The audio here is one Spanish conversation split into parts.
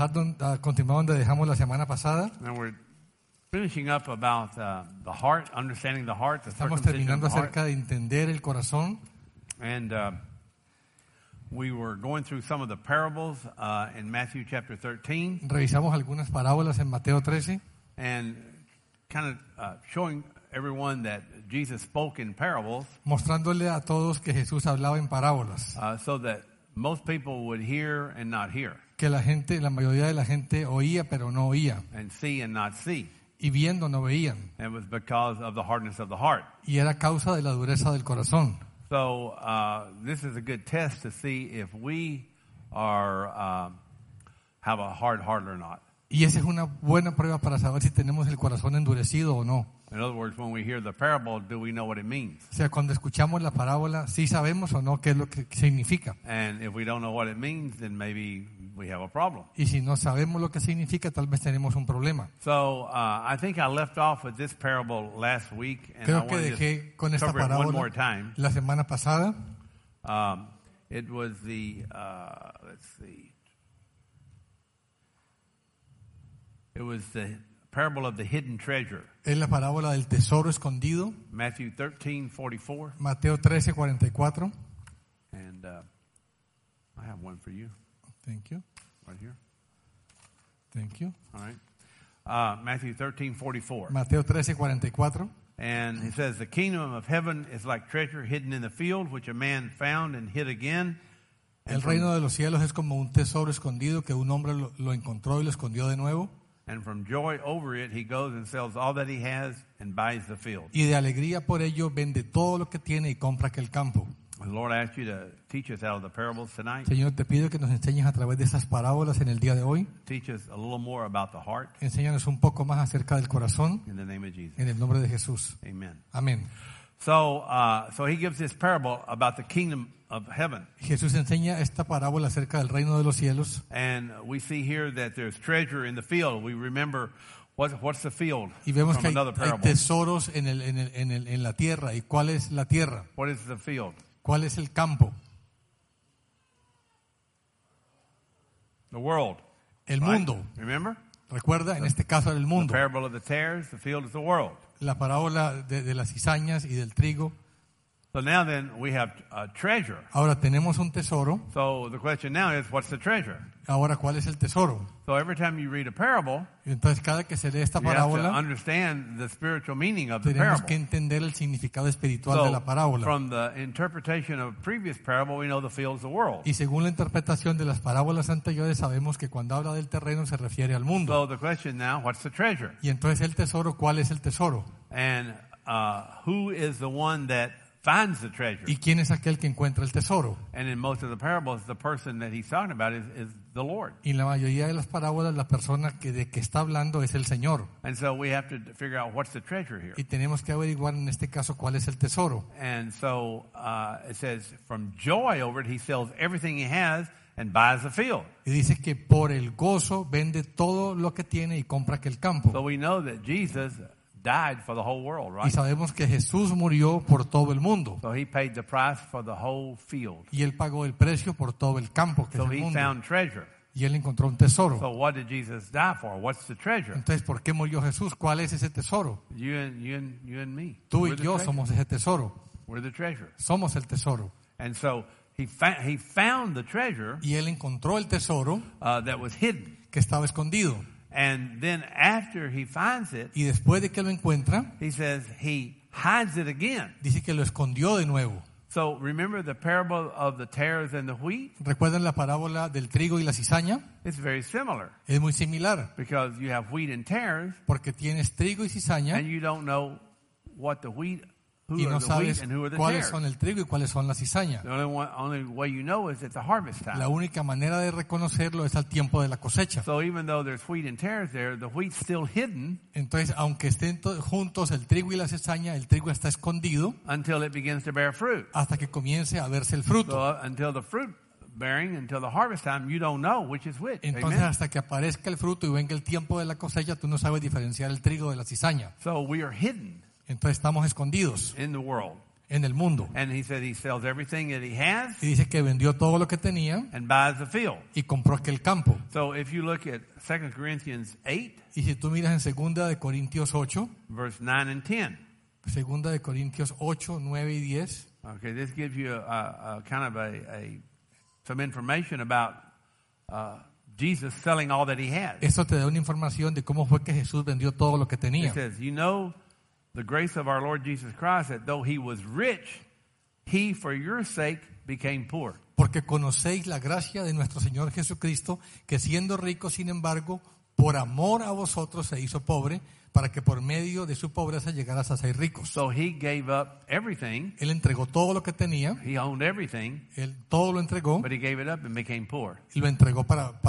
continuar donde dejamos la semana pasada. And we're finishing up about the heart, understanding the heart, the Estamos circumcision terminando of the heart. acerca de entender el corazón. And we were going through some of the parables in Matthew chapter 13 Revisamos algunas parábolas en Mateo 13 and kind of showing everyone that Jesus spoke in parables mostrándole a todos que Jesús hablaba en parábolas, so that most people would hear and not hear, que la mayoría de la gente oía pero no oía, and see and not see. y viendo no veían, It was because of the hardness of the heart. y era causa de la dureza del corazón. So this is a good test to see if we are have a hard heart or not. Y esa es una buena prueba para saber si tenemos el corazón endurecido o no. In other words, when we hear the parable, do we know what it means? O sea, cuando escuchamos la parábola, ¿sí sabemos o no qué es lo que significa? And if we don't know what it means, then maybe we have a problem. Y si no sabemos lo que significa, tal vez tenemos un problema. So I think I left off with this parable last week, and I Creo que want to dejé con just esta cover it one more parábola time. la semana pasada. It was the let's see. It was the parable of the hidden treasure. Es la parábola del tesoro escondido, Matthew 13:44, Mateo 13:44. and I have one for you Thank you. right here. Thank you. All right, Matthew 13:44, Mateo 13:44. and it says, "The kingdom of heaven is like treasure hidden in the field, which a man found and hid again." El reino de los cielos es como un tesoro escondido que un hombre lo encontró y lo escondió de nuevo. And from joy over it, he goes and sells all that he has and buys the field. Y de alegría por ello vende todo lo que tiene y compra aquel campo. The Lord asked you to teach us out of the parables tonight. Señor, te pido que nos enseñes a través de estas parábolas en el día de hoy. Teach us a little more about the heart Enséñanos un poco más acerca del corazón in the name of Jesus. en el nombre de Jesús. Amen. Amén. So he gives this parable about the kingdom of heaven. Jesús enseña esta parábola acerca del reino de los cielos. And we see here that there's treasure in the field. We remember what's the field Y vemos from que hay another parable. tesoros en la tierra. ¿Y cuál es la tierra? What is the field? ¿Cuál es el campo? The world. El Right? mundo. Remember? Recuerda, en este caso era el The mundo. parable of the tares, the field is the world. La parábola de las cizañas y del trigo. So now then we have a treasure. Ahora tenemos un tesoro. So the question now is, what's the treasure? Ahora, ¿cuál es el tesoro? So every time you read a parable, Entonces, cada que se lee esta you have to parábola, understand the spiritual meaning of the tenemos parable. que entender el significado espiritual de So la parábola. from the interpretation of previous parable, we know the field is the world. Y según la interpretación de las parábolas anteriores, sabemos que cuando habla del terreno se refiere al mundo. So the question now, what's the treasure? Y entonces el tesoro, ¿cuál es el tesoro? And who is the one that finds the treasure? ¿Y quién es aquel que encuentra el tesoro? And in most of the parables, the person that he's talking about is the Lord. Y en la mayoría de las parábolas, la persona de que está hablando es el Señor. And so we have to figure out what's the treasure here. Y tenemos que averiguar en este caso cuál es el tesoro. And so it says, from joy over it, he sells everything he has and buys the field. Y dice que por el gozo vende todo lo que tiene y compra aquel campo. So we know that Jesus died for the whole world, Y right? sabemos que Jesús murió por todo el mundo. So he paid the price for the whole field. Y Él pagó el precio por todo el campo, que So es el he mundo. found treasure. Y Él encontró un tesoro. So what did Jesus die for? What's the treasure? Entonces, ¿por qué murió Jesús? ¿Cuál es ese tesoro? You and me. Tú We're y the yo treasure. somos ese tesoro. We're the treasure. Somos el tesoro. And so he found the treasure Y Él encontró el tesoro that was hidden. que estaba escondido. And then after he finds it, Y después de que lo encuentra, he says he hides it again. dice que lo escondió de nuevo. So remember the parable of the tares and the wheat? ¿Recuerdan la parábola del trigo y la cizaña? It's very similar Es muy similar, because you have wheat and tares porque tienes trigo y cizaña and you don't know what the wheat, who y are no the wheat sabes and who are the cuáles tares. son el trigo y cuáles son la cizaña. The only way you know is at the harvest time. La única manera de reconocerlo es al tiempo de la cosecha. So even though there's wheat and tares there, the wheat's still hidden Entonces, aunque estén juntos el trigo y la cizaña, el trigo está escondido until it begins to bear fruit. hasta que comience a verse el fruto. So until the fruit bearing, until the harvest time, you don't know which is which. Entonces, Amen? hasta que aparezca el fruto y venga el tiempo de la cosecha, tú no sabes diferenciar el trigo de la cizaña. So we are hidden Entonces, estamos escondidos in the world. en el mundo. And he said he sells everything that he has Y dice que vendió todo lo que tenía and buys the field. y compró aquel campo. So if you look at 2 Corinthians 8, Y si tú miras en 2 de Corintios 8, verse 9 and 10. 2 de Corintios 8, 9 y 10, Okay, this gives you a kind of some information about Jesus selling all that he had. esto te da una información de cómo fue que Jesús vendió todo lo que It tenía. says, you know the grace of our Lord Jesus Christ, that though he was rich, he for your sake became poor. Porque conocéis la gracia de nuestro Señor Jesucristo, que siendo rico, sin embargo, por amor a vosotros se hizo pobre, para que por medio de su pobreza llegaras a ser ricos. So he gave up everything. Él entregó todo lo que tenía, He owned everything, él todo lo entregó but he gave it up and became poor. y lo entregó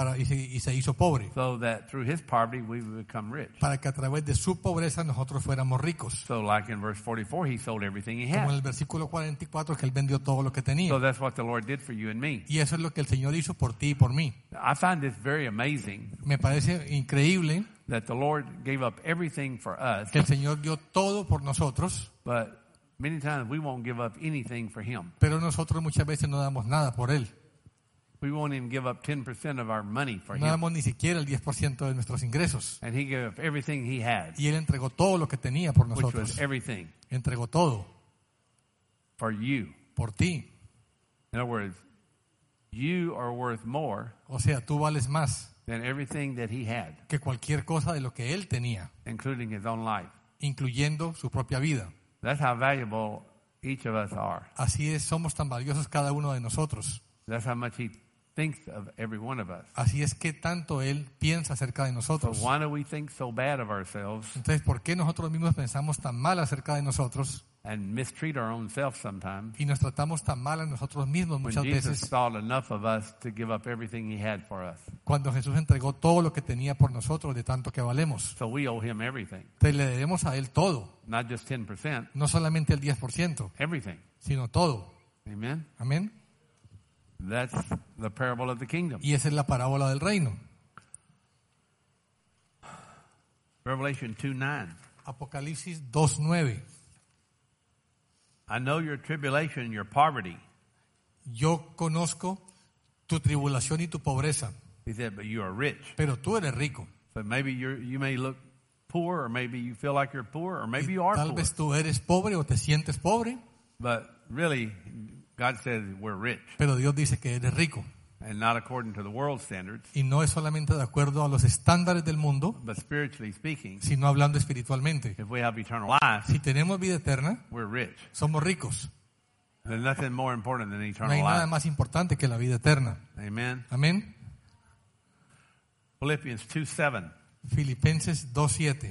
y se hizo pobre, So that through his poverty we would become rich. para que a través de su pobreza nosotros fuéramos ricos. So like in verse 44, he sold everything he Como en had. el versículo 44, que él vendió todo lo que tenía. So that's what the Lord did for you and me. Y eso es lo que el Señor hizo por ti y por mí. I find this very amazing Me parece increíble that the Lord gave up everything for us, que el Señor dio todo por nosotros, but many times we won't give up anything for him. pero nosotros muchas veces no damos nada por Él. We won't even give up 10% of our money for No him. damos ni siquiera el 10% de nuestros ingresos. And he gave up everything he had, Y Él entregó todo lo que tenía por which nosotros. was everything Entregó todo for you. por ti. In other words, you are worth more O sea, tú vales más than everything that he had, que cualquier cosa de lo que Él tenía, including his own life. incluyendo su propia vida. That's how valuable each of us are. Así es, somos tan valiosos cada uno de nosotros. That's how much he thinks of every one of us. Así es que tanto Él piensa acerca de So nosotros. why do we think so bad of ourselves Entonces, ¿por qué nosotros mismos pensamos tan mal acerca de nosotros and mistreat our own self sometimes y nos tratamos tan mal a nosotros mismos when muchas Jesus veces, thought enough of us to give up everything he had for us? cuando Jesús entregó todo lo que tenía por nosotros de tanto que valemos? So we owe him everything, Entonces le debemos a Él todo, not just 10%, no solamente el 10%, everything. sino todo. Amen? Amén. That's the parable of the kingdom. Y esa es la parábola del reino. Revelation 2:9. Apocalipsis 2:9. I know your tribulation and your poverty. Yo conozco tu tribulación y tu pobreza, He said, but you are rich. pero tú eres rico. So maybe you may look poor, or maybe you feel like you're poor, or maybe you are Tal poor. vez tú eres pobre o te sientes pobre, But really, God says we're rich, pero Dios dice que eres rico. and not according to the world standards, Y no es solamente de acuerdo a los estándares del mundo, but spiritually speaking, sino hablando espiritualmente. if we have eternal life, Si tenemos vida eterna, we're rich. somos ricos. There's nothing more important than No hay eternal nada life. más importante que la vida eterna. Amen. Amén. Philippians 2:7. Filipenses 2:7.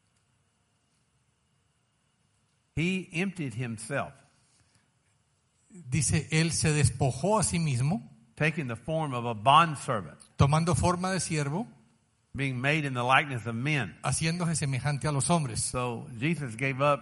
He emptied himself, Dice, Él se despojó a sí mismo, taking the form of a bondservant, tomando forma de siervo, being made in the likeness of men. haciéndose semejante a los hombres. So Jesus gave up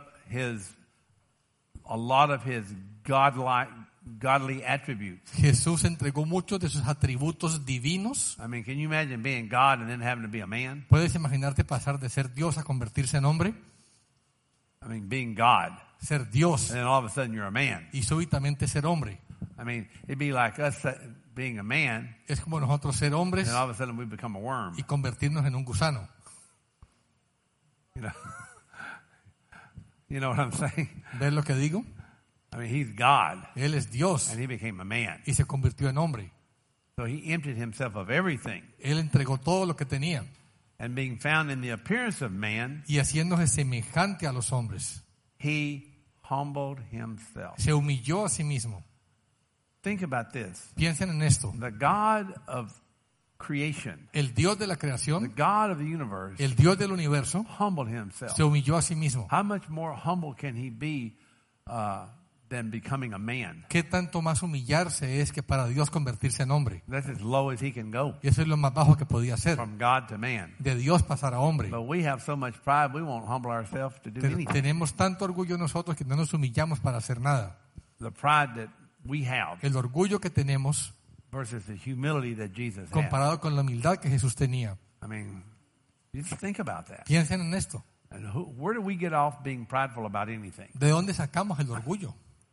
a lot of his godly attributes. Jesús entregó muchos de sus atributos divinos. I mean, can you imagine being God and then having to be a man? ¿Puedes imaginarte pasar de ser Dios a convertirse en hombre? I mean, being God, Ser Dios and then all of a sudden you're a man. y súbitamente ser hombre. I mean, it'd be like us being a man, Es como nosotros ser hombres and all of a sudden we become a worm. y convertirnos en un gusano. You know, you know what I'm saying? ¿Ves lo que digo? I mean, he's God, Él es Dios and he became a man. y se convirtió en hombre. So he emptied himself of everything, Él entregó todo lo que tenía and being found in the appearance of man, y haciéndose semejante a los hombres, he humbled himself. se humilló a sí mismo. Think about this. Piensen en esto. The God of creation, El Dios de la the creación, God of the universe, el Dios del universo, humbled himself. se humilló a sí mismo. How much more humble can he be than becoming a man? ¿Qué tanto más humillarse es que para Dios convertirse en hombre? That's as low as he can go, Y eso es lo más bajo que podía hacer. from God to man. De Dios pasar a hombre. But we have so much pride, we won't humble ourselves to do Pero anything. tenemos tanto orgullo nosotros que no nos humillamos para hacer nada. The pride that we have El orgullo que tenemos versus the humility that Jesus had. comparado con la humildad que Jesús tenía. I mean, just think about that. Piensen en esto. And where do we get off being prideful about anything? ¿De dónde sacamos el orgullo?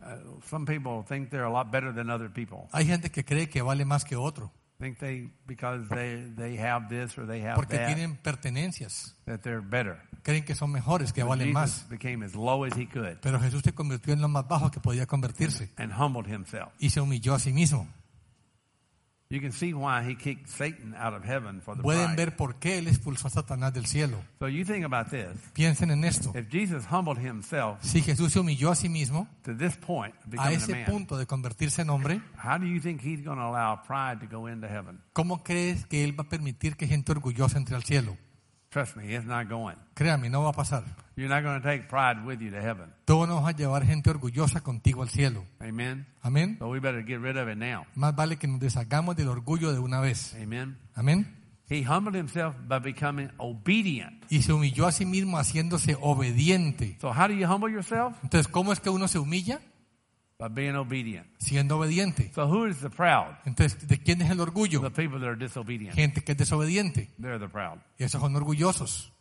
Some people think they're a lot better than other people. Hay gente que cree que vale más que otro, Think because they have this or they have porque that, tienen pertenencias. that they're better. Creen que son mejores, que But valen Jesus más. became as low as he could Pero Jesús se convirtió en lo más bajo que podía convertirse and humbled himself. y se humilló a sí mismo. You can see why he kicked Satan out of heaven for the Pueden pride. ver por qué él expulsó a Satanás del cielo. So you think about this. Piensen en esto. If Jesus humbled himself Si Jesús se humilló a sí mismo to this point, a becoming a ese man, punto de convertirse en hombre, how do you think he's going to allow pride to go into heaven? ¿cómo crees que él va a permitir que gente orgullosa entre al cielo? Trust me, it's not going. Créame, no va a pasar. You're not going to take pride with you to heaven. Tú no vas a llevar gente orgullosa contigo al cielo. Amen? Amén. So we better get rid of it now. Más vale que nos deshagamos del orgullo de una vez. Amen? Amén. He humbled himself by becoming obedient. Y se humilló a sí mismo haciéndose obediente. So how do you humble yourself? Entonces, ¿cómo es que uno se humilla? By being obedient. Siendo obediente. So who is the proud? Entonces, ¿de quién es el orgullo? The people that are disobedient. Gente que es desobediente. They're the proud. Esos son orgullosos.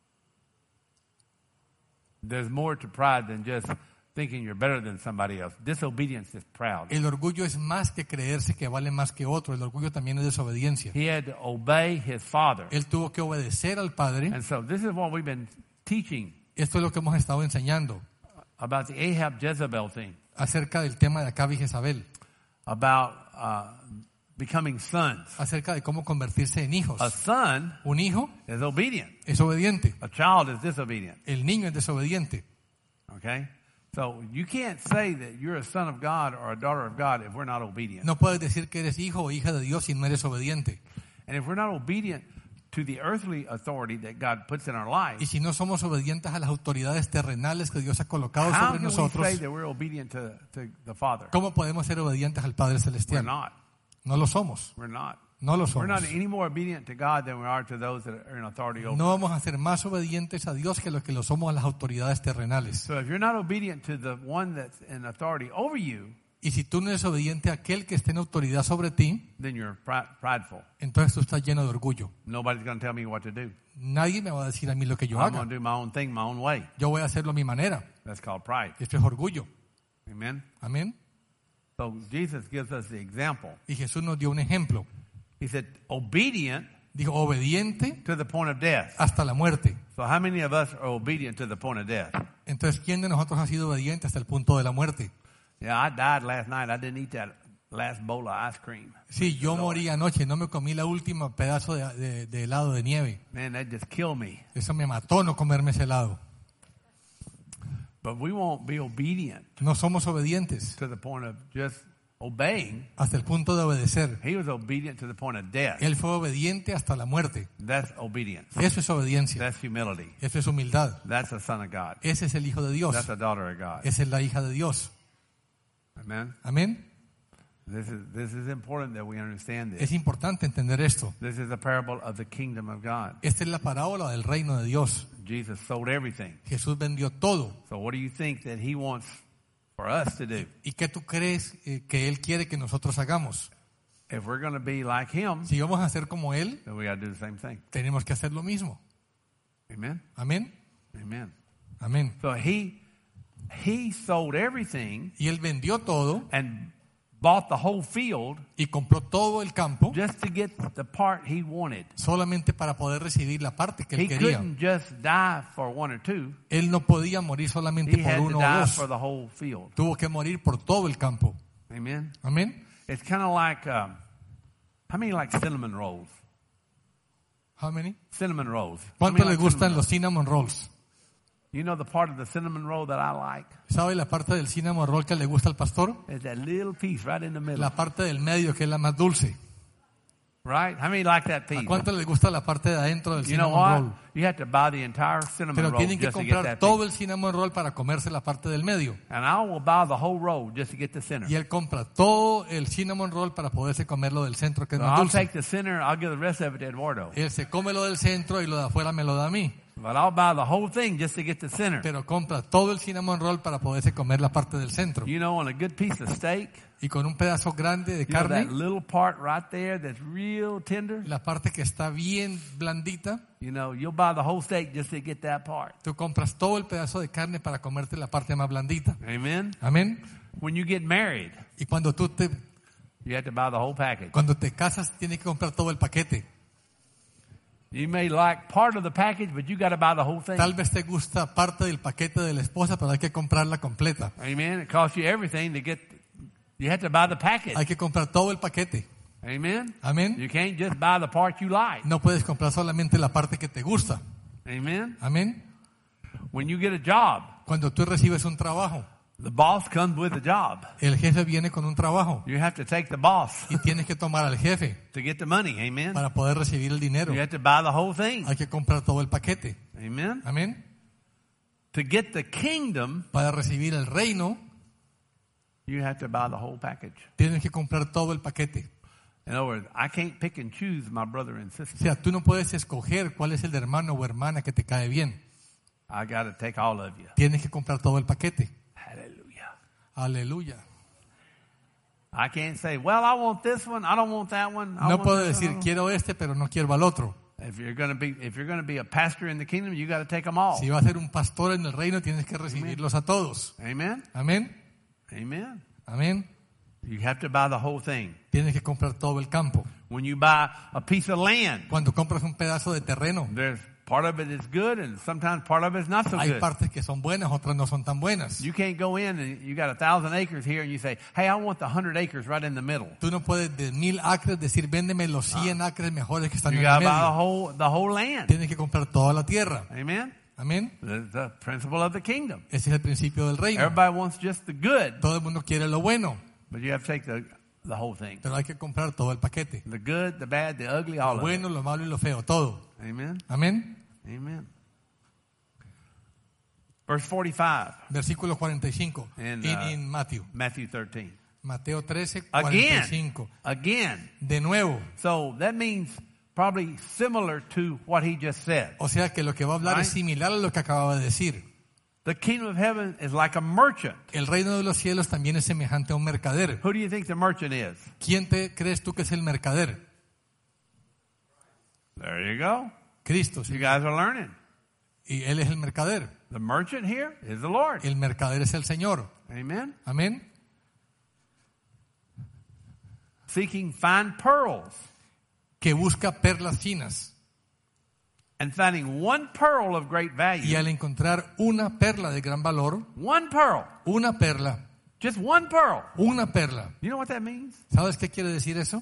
There's more to pride than just thinking you're better than somebody else. Disobedience is proud. El orgullo es más que creerse que vale más que otro. El orgullo también es desobediencia. He had to obey his father. Él tuvo que obedecer al Padre. And so this is what we've been teaching Esto es lo que hemos estado enseñando about the Ahab Jezebel thing, acerca del tema de Acab y Jezabel, about becoming sons. acerca de cómo convertirse en hijos. A son Un hijo is obedient. es obediente. A child is disobedient. El niño es desobediente. Okay? So you can't say that you're a son of God or a daughter of God if we're not obedient. No puedes decir que eres hijo o hija de Dios si no eres obediente. And if we're not obedient to the earthly authority that God puts in our Y lives, si no somos obedientes a las autoridades terrenales que Dios ha colocado how sobre can we nosotros, say that we're obedient to the Father? ¿cómo podemos ser obedientes al Padre We're Celestial? not. No lo somos. We're not. No lo We're not somos. any more obedient to God than we are to those that are in authority over. No vamos a ser más obedientes a Dios que lo somos a las autoridades terrenales. So if you're not obedient to the one that's in authority over you, Y si tú no eres obediente a aquel que esté en autoridad sobre ti, then you're prideful. entonces tú estás lleno de orgullo. Nobody's going to tell me what to do. Nadie me va a decir a mí lo que yo I'm haga. going to do my own thing, my own way. Yo voy a hacerlo a mi manera. That's called pride. Esto es orgullo. Amen? Amén. So Jesus gives us the example. Y Jesús nos dio un ejemplo. He said, obedient Dijo, obediente to the point of death. hasta la muerte. So how many of us are obedient to the point of death? Entonces, ¿quién de nosotros ha sido obediente hasta el punto de la muerte? Yeah, I died last night. I didn't eat that last bowl of ice cream. Sí, yo morí anoche, no me comí la última pedazo de helado de nieve. Man, that just killed me. Eso me mató no comerme ese helado. But we won't be obedient No somos obedientes to the point of just obeying. hasta el punto de obedecer. He was obedient to the point of death. Él fue obediente hasta la muerte. That's obedience. Eso es obediencia. That's humility. Eso es humildad. That's a son of God. Ese es el Hijo de Dios. That's a daughter of God. Esa es la hija de Dios. Amen. Amén. This is important that we understand this. Es importante entender esto. This is a parable of the kingdom of God. Esta es la parábola del reino de Dios. Jesus sold everything. Jesús vendió todo. So what do you think that he wants for us to do? ¿Y qué tú crees que Él quiere que nosotros hagamos? If we're going to be like him, Si vamos a ser como Él, then we got to do the same thing. tenemos que hacer lo mismo. Amen. Amén. Amen. Amén. So he sold everything Y Él vendió todo and bought the whole field y compró todo el campo just to get the part he wanted. solamente para poder recibir la parte que Él He quería. couldn't just die for one or two. Él no podía morir solamente He por had to uno o die dos. for the whole field. Tuvo que morir por todo el campo. Amen. Amén. It's kind of like how many like cinnamon rolls? How many? Cinnamon rolls. How ¿Cuánto many le like gustan cinnamon los cinnamon rolls? rolls? You know the part of the cinnamon roll that I like? ¿Sabe la parte del cinnamon roll que le gusta al pastor? It's that little piece right in the middle. La parte del medio que es la más dulce. Right? How many like that ¿A piece? cuánto le gusta la parte de adentro del You know cinnamon what? roll? You have to buy the entire cinnamon Pero roll tienen que just to get comprar that todo piece. el cinnamon roll para comerse la parte del medio. And I will buy the whole roll just to get the center. Y él compra todo el cinnamon roll para poderse comer lo del centro que es So más I'll dulce. take the center, I'll give the rest of it to Eduardo. Él se come lo del centro y lo de afuera me lo da a mí. But I'll buy the whole thing just to get the center. pero compra todo el cinnamon roll para poderse comer la parte del centro. You know, on a good piece of steak, Y con un pedazo grande de you know carne, that little part right there that's real tender? la parte que está bien blandita, You know, you'll buy the whole steak just to get that part. tú compras todo el pedazo de carne para comerte la parte más blandita. Amen? Amén. When you get married, Y cuando you have to buy the whole package. cuando te casas, tienes que comprar todo el paquete. You may like part of the package, but you got to buy the whole thing. Tal vez te gusta parte del paquete de la esposa, pero hay que comprarla completa. Amen? It costs you everything to get, you have to buy the package. Hay que comprar todo el paquete. Amen? Amén. You can't just buy the part you like. No puedes comprar solamente la parte que te gusta. Amen? Amén. When you get a job, Cuando tú recibes un trabajo, the boss comes with the job. el jefe viene con un trabajo You have to take the boss y tienes que tomar al jefe to get the money. Amen? para poder recibir el dinero. You have to buy the whole thing. Hay que comprar todo el paquete. Amen? Amén. To get the kingdom, Para recibir el reino, you have to buy the whole package. tienes que comprar todo el paquete. In other words, I can't pick and choose my brother and O sister. sea, tú no puedes escoger cuál es el hermano o hermana que te cae bien. I got to take all of you. Tienes que comprar todo el paquete. Hallelujah. Aleluya. I can't say, well, I want this one. I don't want that one. I No want puedo this decir, one. quiero este, pero no quiero al otro. If you're going to be a pastor in the kingdom, you got to take them all. Si vas a ser un pastor en el reino, tienes que recibirlos a todos. Amen. Amén. Amen. Amén. You have to buy the whole thing. Tienes que comprar todo el campo. When you buy a piece of land, Cuando compras un pedazo de terreno, there's part of it is good and sometimes part of it is not so hay good. partes que son buenas, otras no son tan buenas. You can't go in and you got 1,000 acres here and you say, hey, I want the 100 acres right in the middle. Tú no puedes de 1000 acres decir, véndeme los 100 acres mejores que están You en got el to buy medio. the whole land. Tienes que comprar toda la tierra. Amen. Amén. That's the principle of the kingdom. Ese es el principio del reino. Everybody wants just the good, Todo el mundo quiere lo bueno, but you have to take the whole thing. pero hay que comprar todo el paquete. The good, the bad, the ugly, all Lo of it. bueno, lo malo y lo feo, todo. Amen. Amén. Amen. Verse 45 Versículo 45 in en Mateo. Matthew 13. Mateo 13, Again. 45. Again. De nuevo. So that means probably similar to what he just said. O sea que lo que va a hablar Right. es similar a lo que acababa de decir. The kingdom of heaven is like a merchant. El reino de los cielos también es semejante a un mercader. Who do you think the merchant is? ¿Quién te crees tú que es el mercader? There you go. Cristo. You guys are learning. Y él es el mercader. The merchant here is the Lord. El mercader es el Señor. Amen. Amén. Seeking fine pearls Que busca perlas finas. and finding one pearl of great Y value. al encontrar una perla de gran valor, One pearl. una perla, Just one pearl. una perla. You know what that means? ¿Sabes qué quiere decir eso?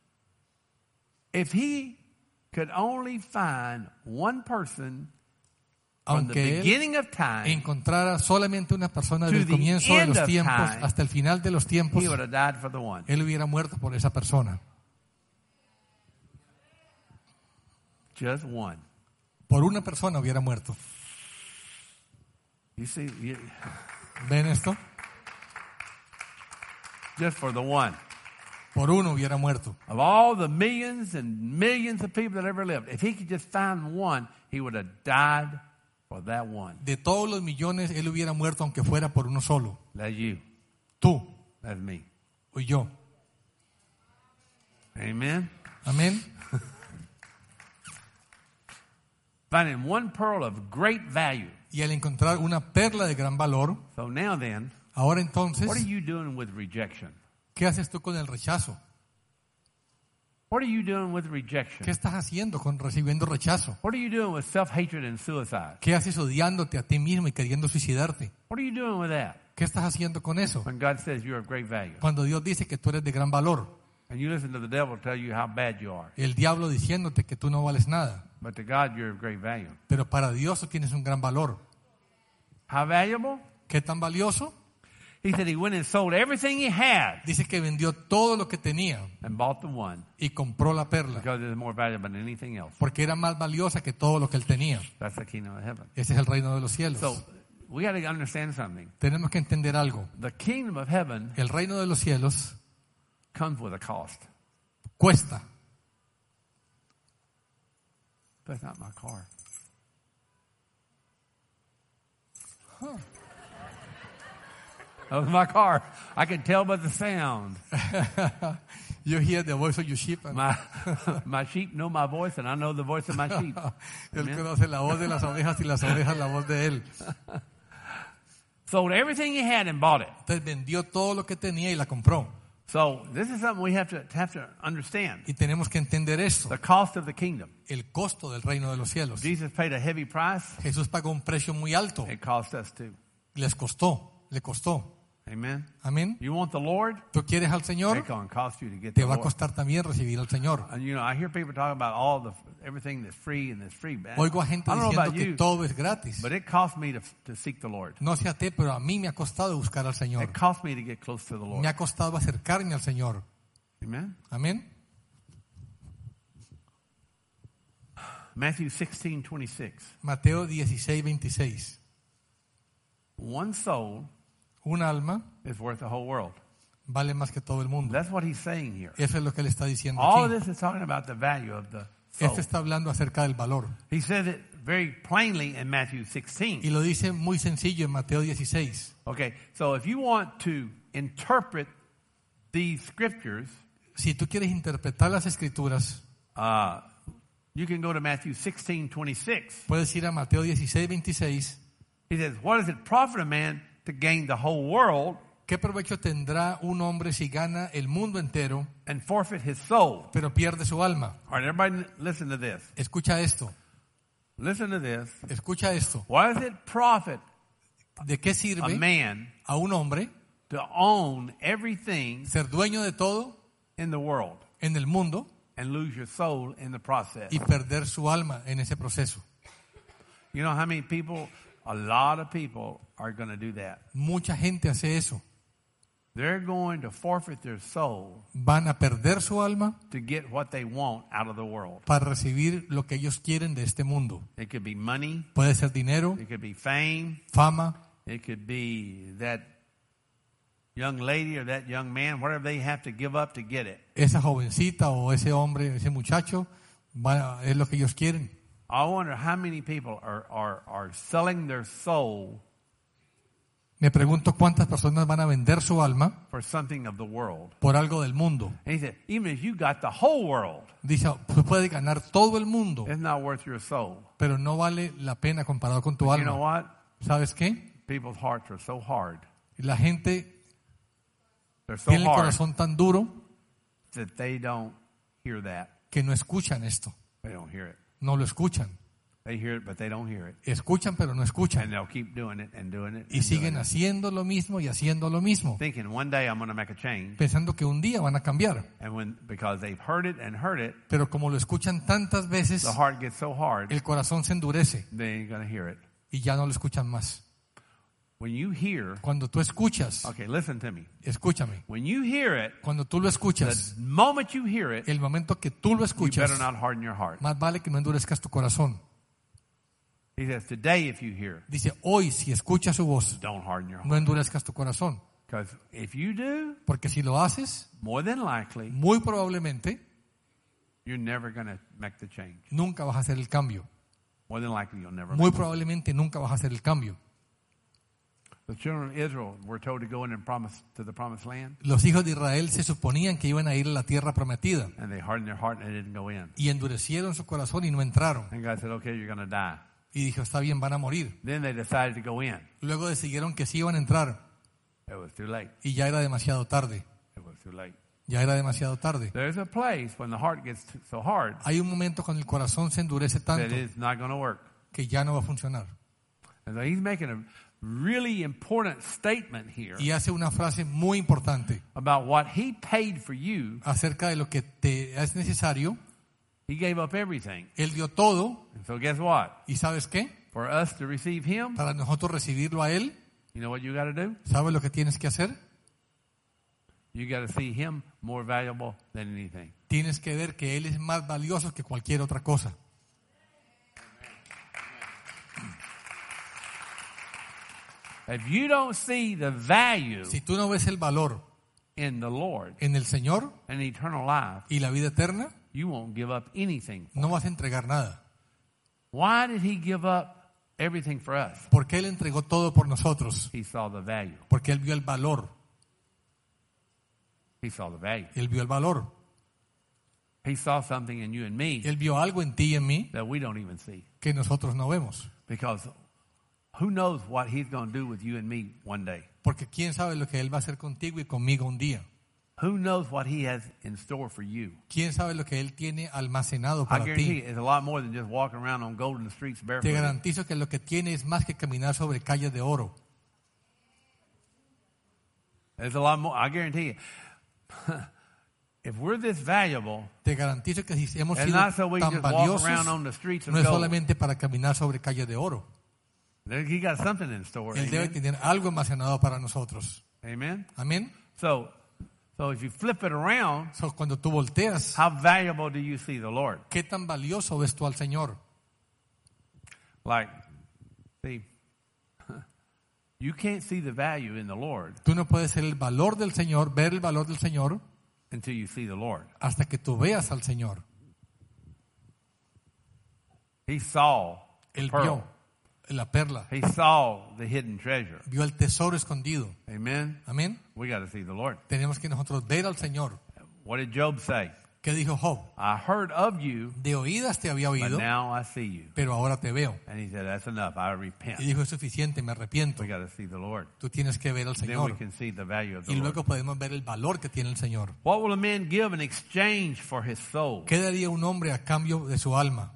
If he could only find one person from the Aunque él beginning of time, encontrara solamente una persona To del the comienzo de end los of tiempos time, hasta el final de los tiempos, he would have died for the one. él hubiera muerto por esa persona. Just one. Por una persona hubiera muerto. You see, ¿Ven esto? just for the one. Por uno hubiera muerto. Of all the millions and millions of people that ever lived, if he could just find one, he would have died for that one. De todos los millones, él hubiera muerto aunque fuera por uno solo. That's you. Tú That's me. o yo. Amen. Amén. Finding one pearl of great value. Y al encontrar una perla de gran valor, So now then, ahora entonces, what are you doing with rejection? ¿qué haces tú con el rechazo? What are you doing with ¿Qué rejection? estás haciendo con recibiendo rechazo? What are you doing with self-hatred and suicide? ¿Qué haces odiándote a ti mismo y queriendo suicidarte? What are you doing with that? ¿Qué estás haciendo con eso? When God says you're of great value. Cuando Dios dice que tú eres de gran valor, And you listen to the devil tell you how bad you are. el diablo diciéndote que tú no vales nada, But to God, you're of great value. pero para Dios tú tienes un gran valor. How valuable? ¿Qué tan valioso? He said he went and sold everything he had Dice que vendió todo lo que tenía and bought the one y compró la perla, because it's more valuable than anything else. porque era más valiosa que todo lo que él tenía. That's the kingdom of heaven. Ese es el reino de los cielos. So we got to understand something. Tenemos que entender algo. The kingdom of heaven El reino de los cielos comes with a cost. cuesta. That's not my car. That was my car. I can tell by the sound. You hear the voice of your sheep. And My sheep know my voice, and I know the voice of my sheep. él Amen. conoce la voz de las ovejas y las ovejas la voz de él. Sold everything he had and bought it. Entonces vendió todo lo que tenía y la compró. So this is something we have to understand. Y tenemos que entender esto, The cost of the kingdom. el costo del reino de los cielos. Jesus paid a heavy price. Jesús pagó un precio muy alto. It cost us too. Le costó. Amen. Amén. You want the Lord? ¿Tú quieres al Señor? It's going to cost you to get Te the va a Lord. costar también recibir al Señor. And you know, I hear people talking about everything that's free and that's free. Man, Oigo a gente I don't know diciendo about que you, todo es gratis. but it cost me to seek the Lord. No sé a ti, pero a mí me ha costado buscar al Señor. It cost me to get close to the Lord. Me ha costado acercarme al Señor. Amen. Amén. Matthew 16:26. Mateo 16:26. One soul Un alma is worth the whole world. vale más que todo el mundo. That's what he's saying here. Eso es lo que él está diciendo All of aquí. this is talking about the value of the soul. Este está hablando acerca del valor. He says it very plainly in Matthew 16. Y lo dice muy sencillo en Mateo 16. Okay, so if you want to interpret these scriptures, Si tú quieres interpretar las escrituras, you can go to Matthew 16:26. puedes ir a Mateo 16:26. He says, "What does it profit a man to gain the whole world ¿Qué provecho tendrá un hombre si gana el mundo entero, and forfeit his soul?" pero pierde su alma? All right, everybody, listen to this. Escucha esto. Listen to this. Escucha esto. What does it profit ¿De qué a sirve man a un hombre to own everything ser dueño de todo in the world en el mundo and lose your soul in the process? y perder su alma en ese proceso? You know how many people? A lot of people are going to do that. Mucha gente hace eso. They're going to forfeit their soul Van a perder su alma to get what they want out of the world. para recibir lo que ellos quieren de este mundo. It could be money, Puede ser dinero, it could be fame, fama, it could be that young lady or that young man, whatever they have to give up to get it. esa jovencita o ese hombre, ese muchacho, es lo que ellos quieren. I wonder how many people are selling their soul Me pregunto cuántas personas van a vender su alma for something of the world. por algo del mundo. And he said, even if you got the whole world, Dice, tú puedes ganar todo el mundo, it's not worth your soul. pero no vale la pena comparado con tu You know alma. what? ¿Sabes qué? People's hearts are so hard. La gente They're so tiene el hard corazón tan duro that they don't hear that. que no escuchan esto. They don't hear it. No lo escuchan. They hear it, but they don't hear it. Escuchan, pero no And escuchan. they'll keep doing it and doing it. Y And siguen doing it. haciendo lo mismo y haciendo lo mismo, Thinking one day I'm going to make a change. pensando que un día van a cambiar. And because they've heard it, Pero como lo escuchan tantas veces, the heart gets so hard, el corazón se endurece they ain't going to hear it. y ya no lo escuchan más. When you hear, Cuando tú escuchas, okay, listen to me. escúchame, When you hear it, cuando tú lo the escuchas, moment you hear it, el momento que tú lo you escuchas, better not harden your heart. más vale que no endurezcas tu corazón. He says, today if you hear, Dice, hoy si escuchas su voz, don't harden your heart. no endurezcas tu corazón. Because if you do, Porque si lo haces, more than likely, muy probablemente you're never going to make the change. nunca vas a hacer el cambio. More than likely, you'll never Muy make it. probablemente nunca vas a hacer el cambio. The children of Israel were told to go in and promise to the promised land, Los hijos de Israel se suponían que iban a ir a la tierra prometida and they hardened their heart and they didn't go in. y endurecieron su corazón y no entraron. And God said, okay, you're going to die. Y dijo, está bien, van a morir. Then they decided to go in. Luego decidieron que sí iban a entrar It was too late. y ya era demasiado tarde. It was too late. Ya era demasiado tarde. There's a place when the heart gets so hard Hay un momento cuando el corazón se endurece that tanto it's not going to work. que ya no va a funcionar. And so he's making a really important statement here Y hace una frase muy importante about what he paid for you. acerca de lo que te es necesario. He gave up everything. Él dio todo. And so guess what? ¿Y sabes qué? For us to receive him, Para nosotros recibirlo a Él, you know what you got to do? ¿sabes lo que tienes que hacer? You got to see him more valuable than anything. Tienes que ver que Él es más valioso que cualquier otra cosa. If you don't see the value Si tú no ves el valor in the Lord en el Señor and eternal life, y la vida eterna, you won't give up anything. no vas a entregar nada. Why did he give up everything for us. Porque Él entregó todo por nosotros. He saw the value. Porque Él vio el valor. He saw the value. Él vio el valor. He saw something in you and me Él vio algo en ti y en mí that we don't even see. que nosotros no vemos. Because who knows what he's going to do with you and me one day? Porque quién sabe lo que Él va a hacer contigo y conmigo un día. Who knows what he has in store for you? Quién sabe lo que Él tiene almacenado I para guarantee ti. it's a lot more than just walking around on golden streets Te barefoot. garantizo que lo que tiene es más que caminar sobre calles de oro. There's a lot more. I guarantee you. If we're this valuable, Te garantizo que si hemos it's sido not so we can tan just walk valiosos, around on the streets of no es gold. solamente para caminar sobre calles de oro. He got something in store. Él debe Amen. tener algo almacenado para nosotros. Amen. Amén. So if you flip it around, So, cuando tú volteas, how valuable do you see the Lord? ¿qué tan valioso ves tú al Señor? Like, see, you can't see the value in the Lord Tú no puedes ver el valor del Señor, until you see the Lord. hasta que tú veas al Señor. He saw the Él pearl. vio la perla, He saw the hidden treasure. vio el tesoro escondido. Amen. Amén. We got to see the Lord. Tenemos que nosotros ver al Señor. What did Job say? ¿Qué dijo Job? I heard of you, De oídas te había but oído, now I see you. pero ahora te veo. And he said, that's enough. I repent. Y dijo, es suficiente, me arrepiento. We got to see the Lord. Tú tienes que ver al Then we Señor. can see the value of the Y Lord. luego podemos ver el valor que tiene el Señor. What will a man give in exchange for his soul? ¿Qué daría un hombre a cambio de su alma?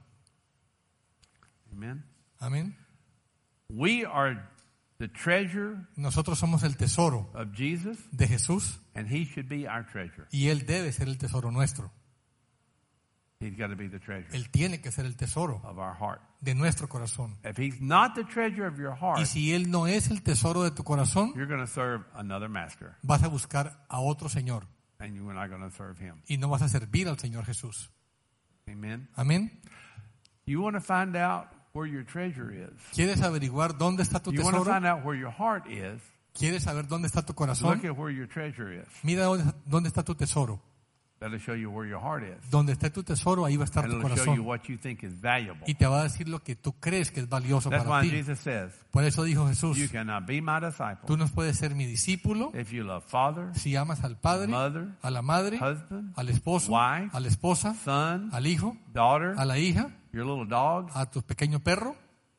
Amen. Amén. We are the treasure Nosotros somos el tesoro of Jesus, de Jesús and he should be our treasure. y Él debe ser el tesoro nuestro. He's got to be the treasure Él tiene que ser el tesoro of our heart. de nuestro corazón. If he's not the treasure of your Y heart, si Él no es el tesoro de tu corazón, you're going to serve another master, vas a buscar a otro Señor and you're not going to serve him. y no vas a servir al Señor Jesús. Amen. Amén. You want to find out where your treasure is. ¿Quieres averiguar dónde está tu You want to tesoro? find out where your heart is. ¿Quieres saber dónde está tu Look corazón? at where your treasure is. Mira dónde está tu tesoro. That'll show you where your heart is. Donde esté tu tesoro, ahí va a estar And tu it'll show you corazón. what you think is valuable. Y te va a decir lo que tú crees que es valioso That's para why ti. Jesus says, Por eso dijo Jesús, you cannot be my tú disciple no puedes ser mi discípulo if you love father, si amas al padre, mother, a la madre, husband, al esposo, wife, a la esposa, son, al hijo, daughter, a la hija, your little dogs, a tu pequeño perro,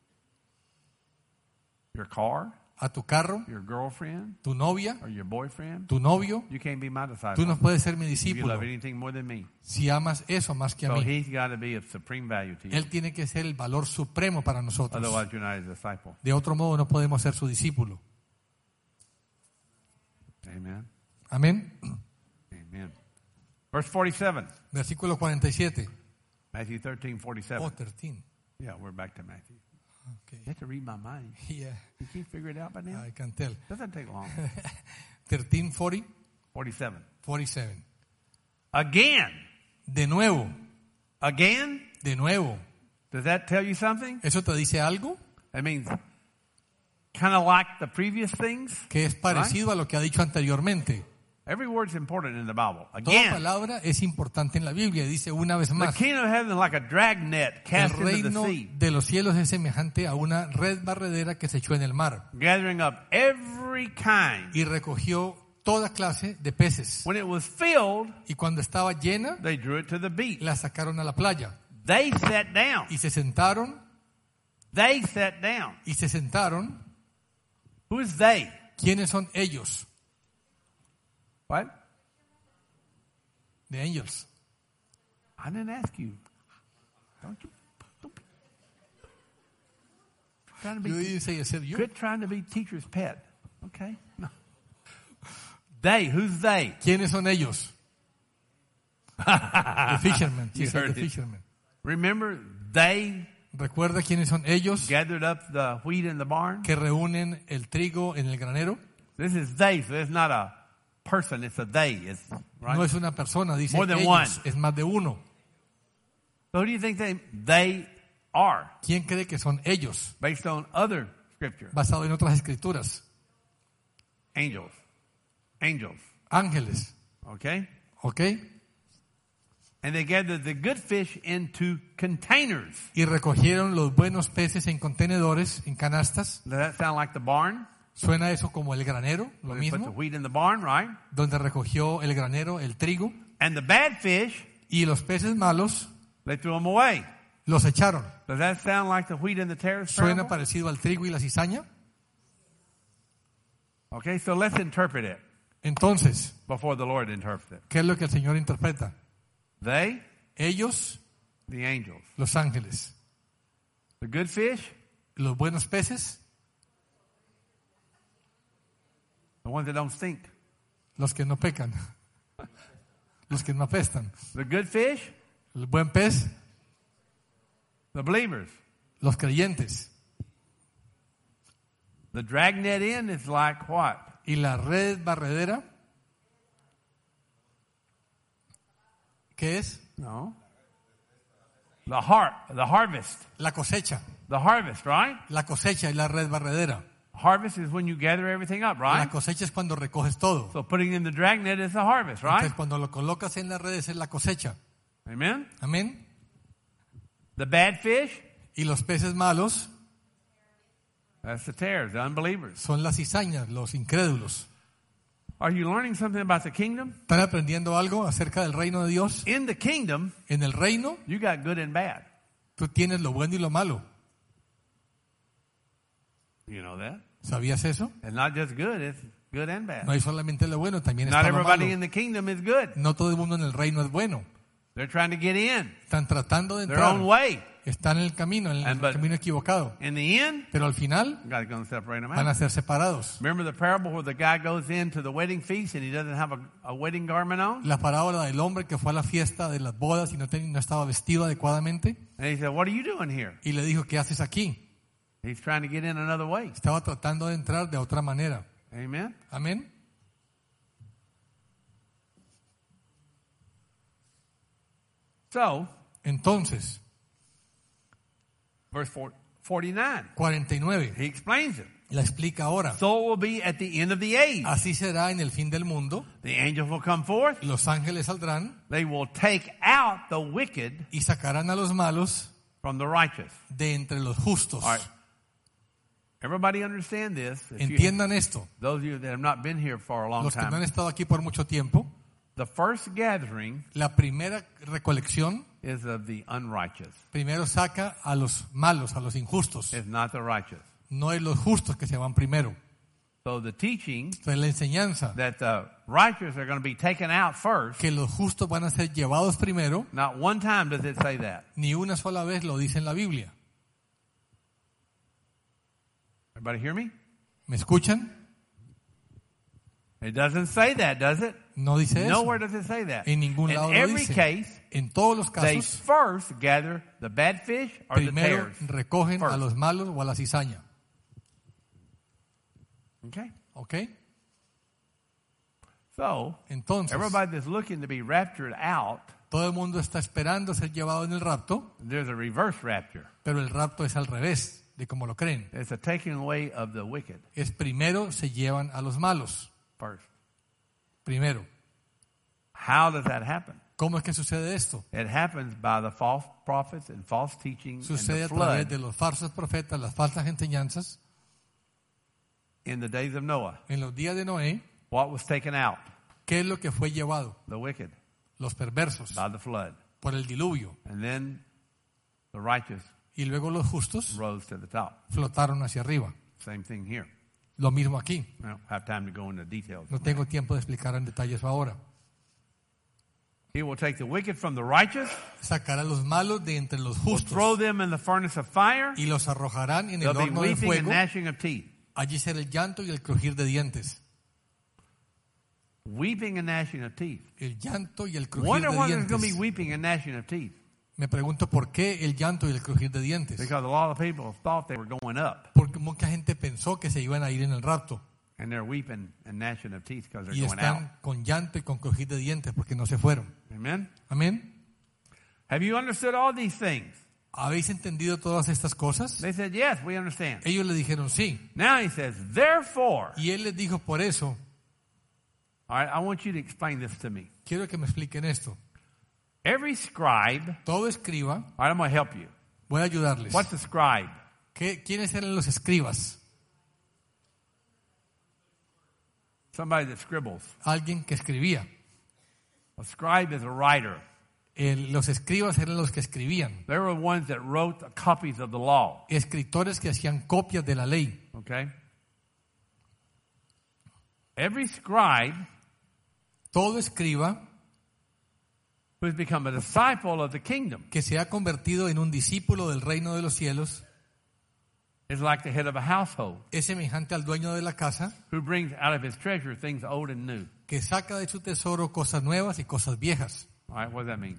your car, a tu carro, your girlfriend, tu novia, or your boyfriend. tu novio. You can't be my Tú disciple no puedes ser mi if you discípulo love anything more than me. si amas eso más que a So mí. he's got to be of supreme value to you. Él tiene que ser el valor supremo para nosotros. Otherwise, you're not his disciple. De otro modo no podemos ser su discípulo. Amen. Amén. Amen. Verse 47. Versículo 47. Matthew 13:47. Oh, 13. Yeah, we're back to Matthew. Okay. You have to read my mind. Yeah, You can't figure it out by now? I can tell. Doesn't take long. 13:40, 47. 47. Again. De nuevo, Again? de nuevo. Does that tell you something? ¿Eso te dice algo? That means kind of like the previous things. Que es parecido a lo que ha dicho anteriormente. Every word's important in the Bible. Toda Again. palabra es importante en la Biblia. Dice una vez The más, kingdom of heaven is like a dragnet el cast into the reino sea, de los cielos es semejante a una red barredera que se echó en el mar gathering up every kind. y recogió toda clase de peces. When it was filled, Y cuando estaba llena, they drew it to the beach. la sacaron a la playa. They sat down. Y se sentaron, They sat down. y se sentaron. Who is they? ¿Quiénes son ellos? What? The angels. I didn't ask you. Don't be trying to Yo be, dije, ser yo. quit trying to be teacher's pet. Okay? No. They, who's they? ¿Quiénes son ellos? The fishermen. You Sí, son heard the it. fishermen. Remember, they ¿Recuerda quiénes son ellos gathered up the wheat in the barn? que reúnen el trigo en el granero? This is they, so it's not a person, it's a they. It's, right? No es una persona, dice More than ellos, one. es más de uno. So who do you think they are? ¿Quién cree que son ellos? Based on other scripture. Basado en otras escrituras. Angels. Angels. Ángeles. Okay? ¿Ok? And they gathered the good fish into containers. Y recogieron los buenos peces en contenedores, en canastas. Does that sound like the barn? Suena eso como el granero, lo They put the mismo, wheat in the barn, right? donde recogió el granero, el trigo, And the bad fish, y los peces malos they threw them away. los echaron. Does that sound like the wheat and the tares ¿Suena parable? parecido al trigo y la cizaña? Okay, so let's interpret it Entonces, before the Lord interprets it. ¿qué es lo que el Señor interpreta? They, Ellos, the angels. los ángeles. The good fish, Los buenos peces, the ones that don't stink. los que no pecan. Los que no apestan. The good fish, El buen pez, the believers. los creyentes. The dragnet in is like what? Y la red barredera, ¿qué es? No. The harvest. La cosecha. The harvest, right? La cosecha y la red barredera. Harvest is when you gather everything up, La right? cosecha es cuando recoges todo. So putting in the dragnet is the harvest, right? Entonces, cuando lo colocas en las redes es la cosecha. Amen? Amén. The bad fish, Y los peces malos that's the tares, the unbelievers. son las cizañas, los incrédulos. Are you learning something about the kingdom? ¿Están aprendiendo algo acerca del reino de Dios? In the kingdom, En el reino, you got good and bad. tú tienes lo bueno y lo malo. You know that? ¿Sabías eso? It's not just good, it's good and bad. No hay solamente lo bueno, también Not está lo everybody malo. in the kingdom is good. No todo el mundo en el reino es bueno. They're trying to get in Están tratando de their own entrar. way. Están en el camino, en el And but- camino equivocado. In the end, Pero al final God's going to separate them van a out. ser separados. Remember the parable where the guy goes into the wedding feast and he doesn't have a wedding garment on? La parábola del hombre que fue a la fiesta de las bodas y no estaba vestido adecuadamente. And he said, what are you doing here? Y le dijo, ¿qué haces aquí? He's trying to get in another way. Estaba tratando de entrar de otra manera. Amen? Amén. So, Entonces, verse 49, 49. he explains it. La explica ahora. So it will be at the end of the age. Así será en el fin del mundo. The angels will come forth. Los ángeles saldrán They will take out the wicked y sacarán a los malos from the righteous. de entre los justos. All right. Everybody understand this. If you- Entiendan esto. those of you that have not been here for a long Los que no han time. estado aquí por mucho tiempo, The first gathering la primera recolección is of the unrighteous. primero saca a los malos, a los injustos. It's not the righteous. No es los justos que se van primero. So the teaching Entonces la enseñanza that the righteous are going to be taken out first, que los justos van a ser llevados primero, not one time does it say that. ni una sola vez lo dice en la Biblia. Everybody hear me? ¿Me escuchan? It doesn't say that, does it? No dice eso. Nowhere does it say that. En ningún In lado lo every dice. case, En todos los they casos, first gather the bad fish or the primero tares. recogen first. a los malos o a la cizaña. Okay? ¿Ok? So, Entonces, everybody that's looking to be raptured out, todo el mundo está esperando ser llevado en el rapto, there's a reverse rapture. pero el rapto es al revés de como lo creen. It's a taking away of the wicked Es primero se llevan a los malos. first. Primero. How does that happen? ¿Cómo es que sucede esto? It happens by the false prophets and false teaching and Sucede the a través flood de los falsos profetas, las falsas enseñanzas. in the days of Noah. En los días de Noé, What was taken out? ¿qué es lo que fue llevado? The wicked Los perversos by the flood. por el diluvio. And then the righteous Y luego los justos rose to the top. flotaron hacia arriba. Same thing here. Lo mismo aquí. I don't have time to go into details. No tengo tiempo de explicar en detalles ahora. He will take the wicked from the righteous, Sacar a los malos de entre los will throw justos them in the furnace of fire. y los arrojarán en el There'll be horno de weeping and fuego. gnashing of teeth. Allí será el llanto y el crujir de dientes. Weeping and gnashing of teeth. El llanto y el crujir Wonder de why there's going to be dientes. weeping and gnashing of teeth. Me pregunto por qué el llanto y el crujir de dientes. Because a lot of people thought they were going up. Porque mucha gente pensó que se iban a ir en el rapto. And they're weeping and gnashing of teeth because they're Y going out. están con llanto y con crujir de dientes porque no se fueron. Amen? Amén. Have you understood all these things? ¿Habéis entendido todas estas cosas? They said, yes, we understand. Ellos le dijeron sí. Now he says, therefore. Y él les dijo, por eso, All right, I want you to explain this to me. quiero que me expliquen esto. Every scribe, Todo escriba, all right, I'm going to help you. voy a ayudarles. What's a scribe? ¿Quiénes eran los escribas? Somebody that scribbles. Alguien que escribía. A scribe is a writer. Los escribas eran los que escribían. They were the ones that wrote copies of the law. Escritores que hacían copias de la ley. Okay? Every scribe Todo escriba who has become a disciple of the kingdom que se ha convertido en un discípulo del reino de los cielos is like the head of a household es semejante al dueño de la casa who brings out of his treasure things old and new. que saca de su tesoro cosas nuevas y cosas viejas. All right, what does that mean?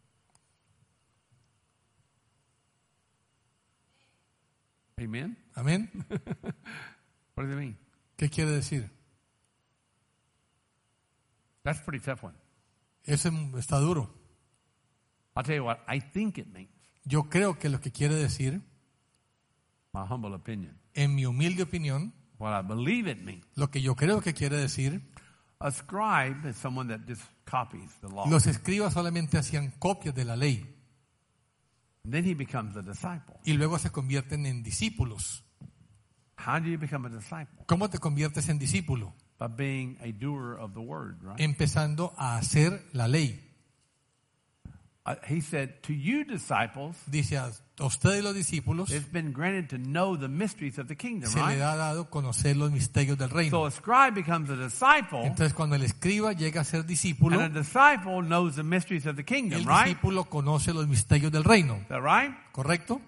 Amen? Amén. What does it mean? ¿Qué quiere decir? That's a pretty tough one. Eso está duro. I'll tell you what I think it means. Yo creo que lo que quiere decir, My humble opinion. en mi humilde opinión, What I believe it means. lo que yo creo que quiere decir, A scribe is someone that just copies the law. los escribas solamente hacían copias de la ley And then he becomes a disciple. y luego se convierten en discípulos. How do you become a disciple? ¿Cómo te conviertes en discípulo? By being a doer of the word, right? Empezando a hacer la ley. He said, to you disciples, Dice a ustedes los discípulos, it's been granted to know the mysteries of the kingdom, se le right? ha dado conocer los misterios del So reino. a scribe becomes a disciple, Entonces cuando el escriba llega a ser and discípulo, a disciple knows the mysteries of the kingdom, el right? discípulo conoce los misterios del reino. Is that right? ¿Correcto?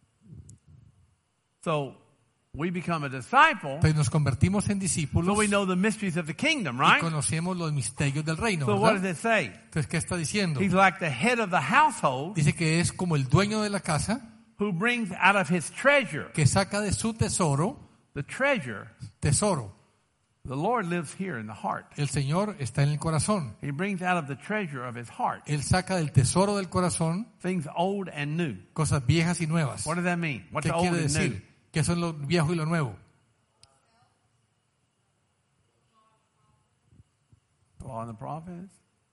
So we become a disciple, Entonces nos convertimos en so discípulos we know the mysteries of the kingdom, y right? conocemos los misterios del reino. So what does ¿Verdad? it say? Entonces, ¿qué está diciendo? He's like the head of the household Dice que es como el dueño de la casa who brings out of his treasure. que saca de su tesoro, The treasure, tesoro. the Lord lives here in the heart. El Señor está en el corazón. He brings out of the treasure of his heart Él saca del tesoro del corazón things old and new. cosas viejas y nuevas. What does that mean? What's ¿Qué old quiere and new? decir? ¿Qué son lo viejo y lo nuevo? The law and the prophets.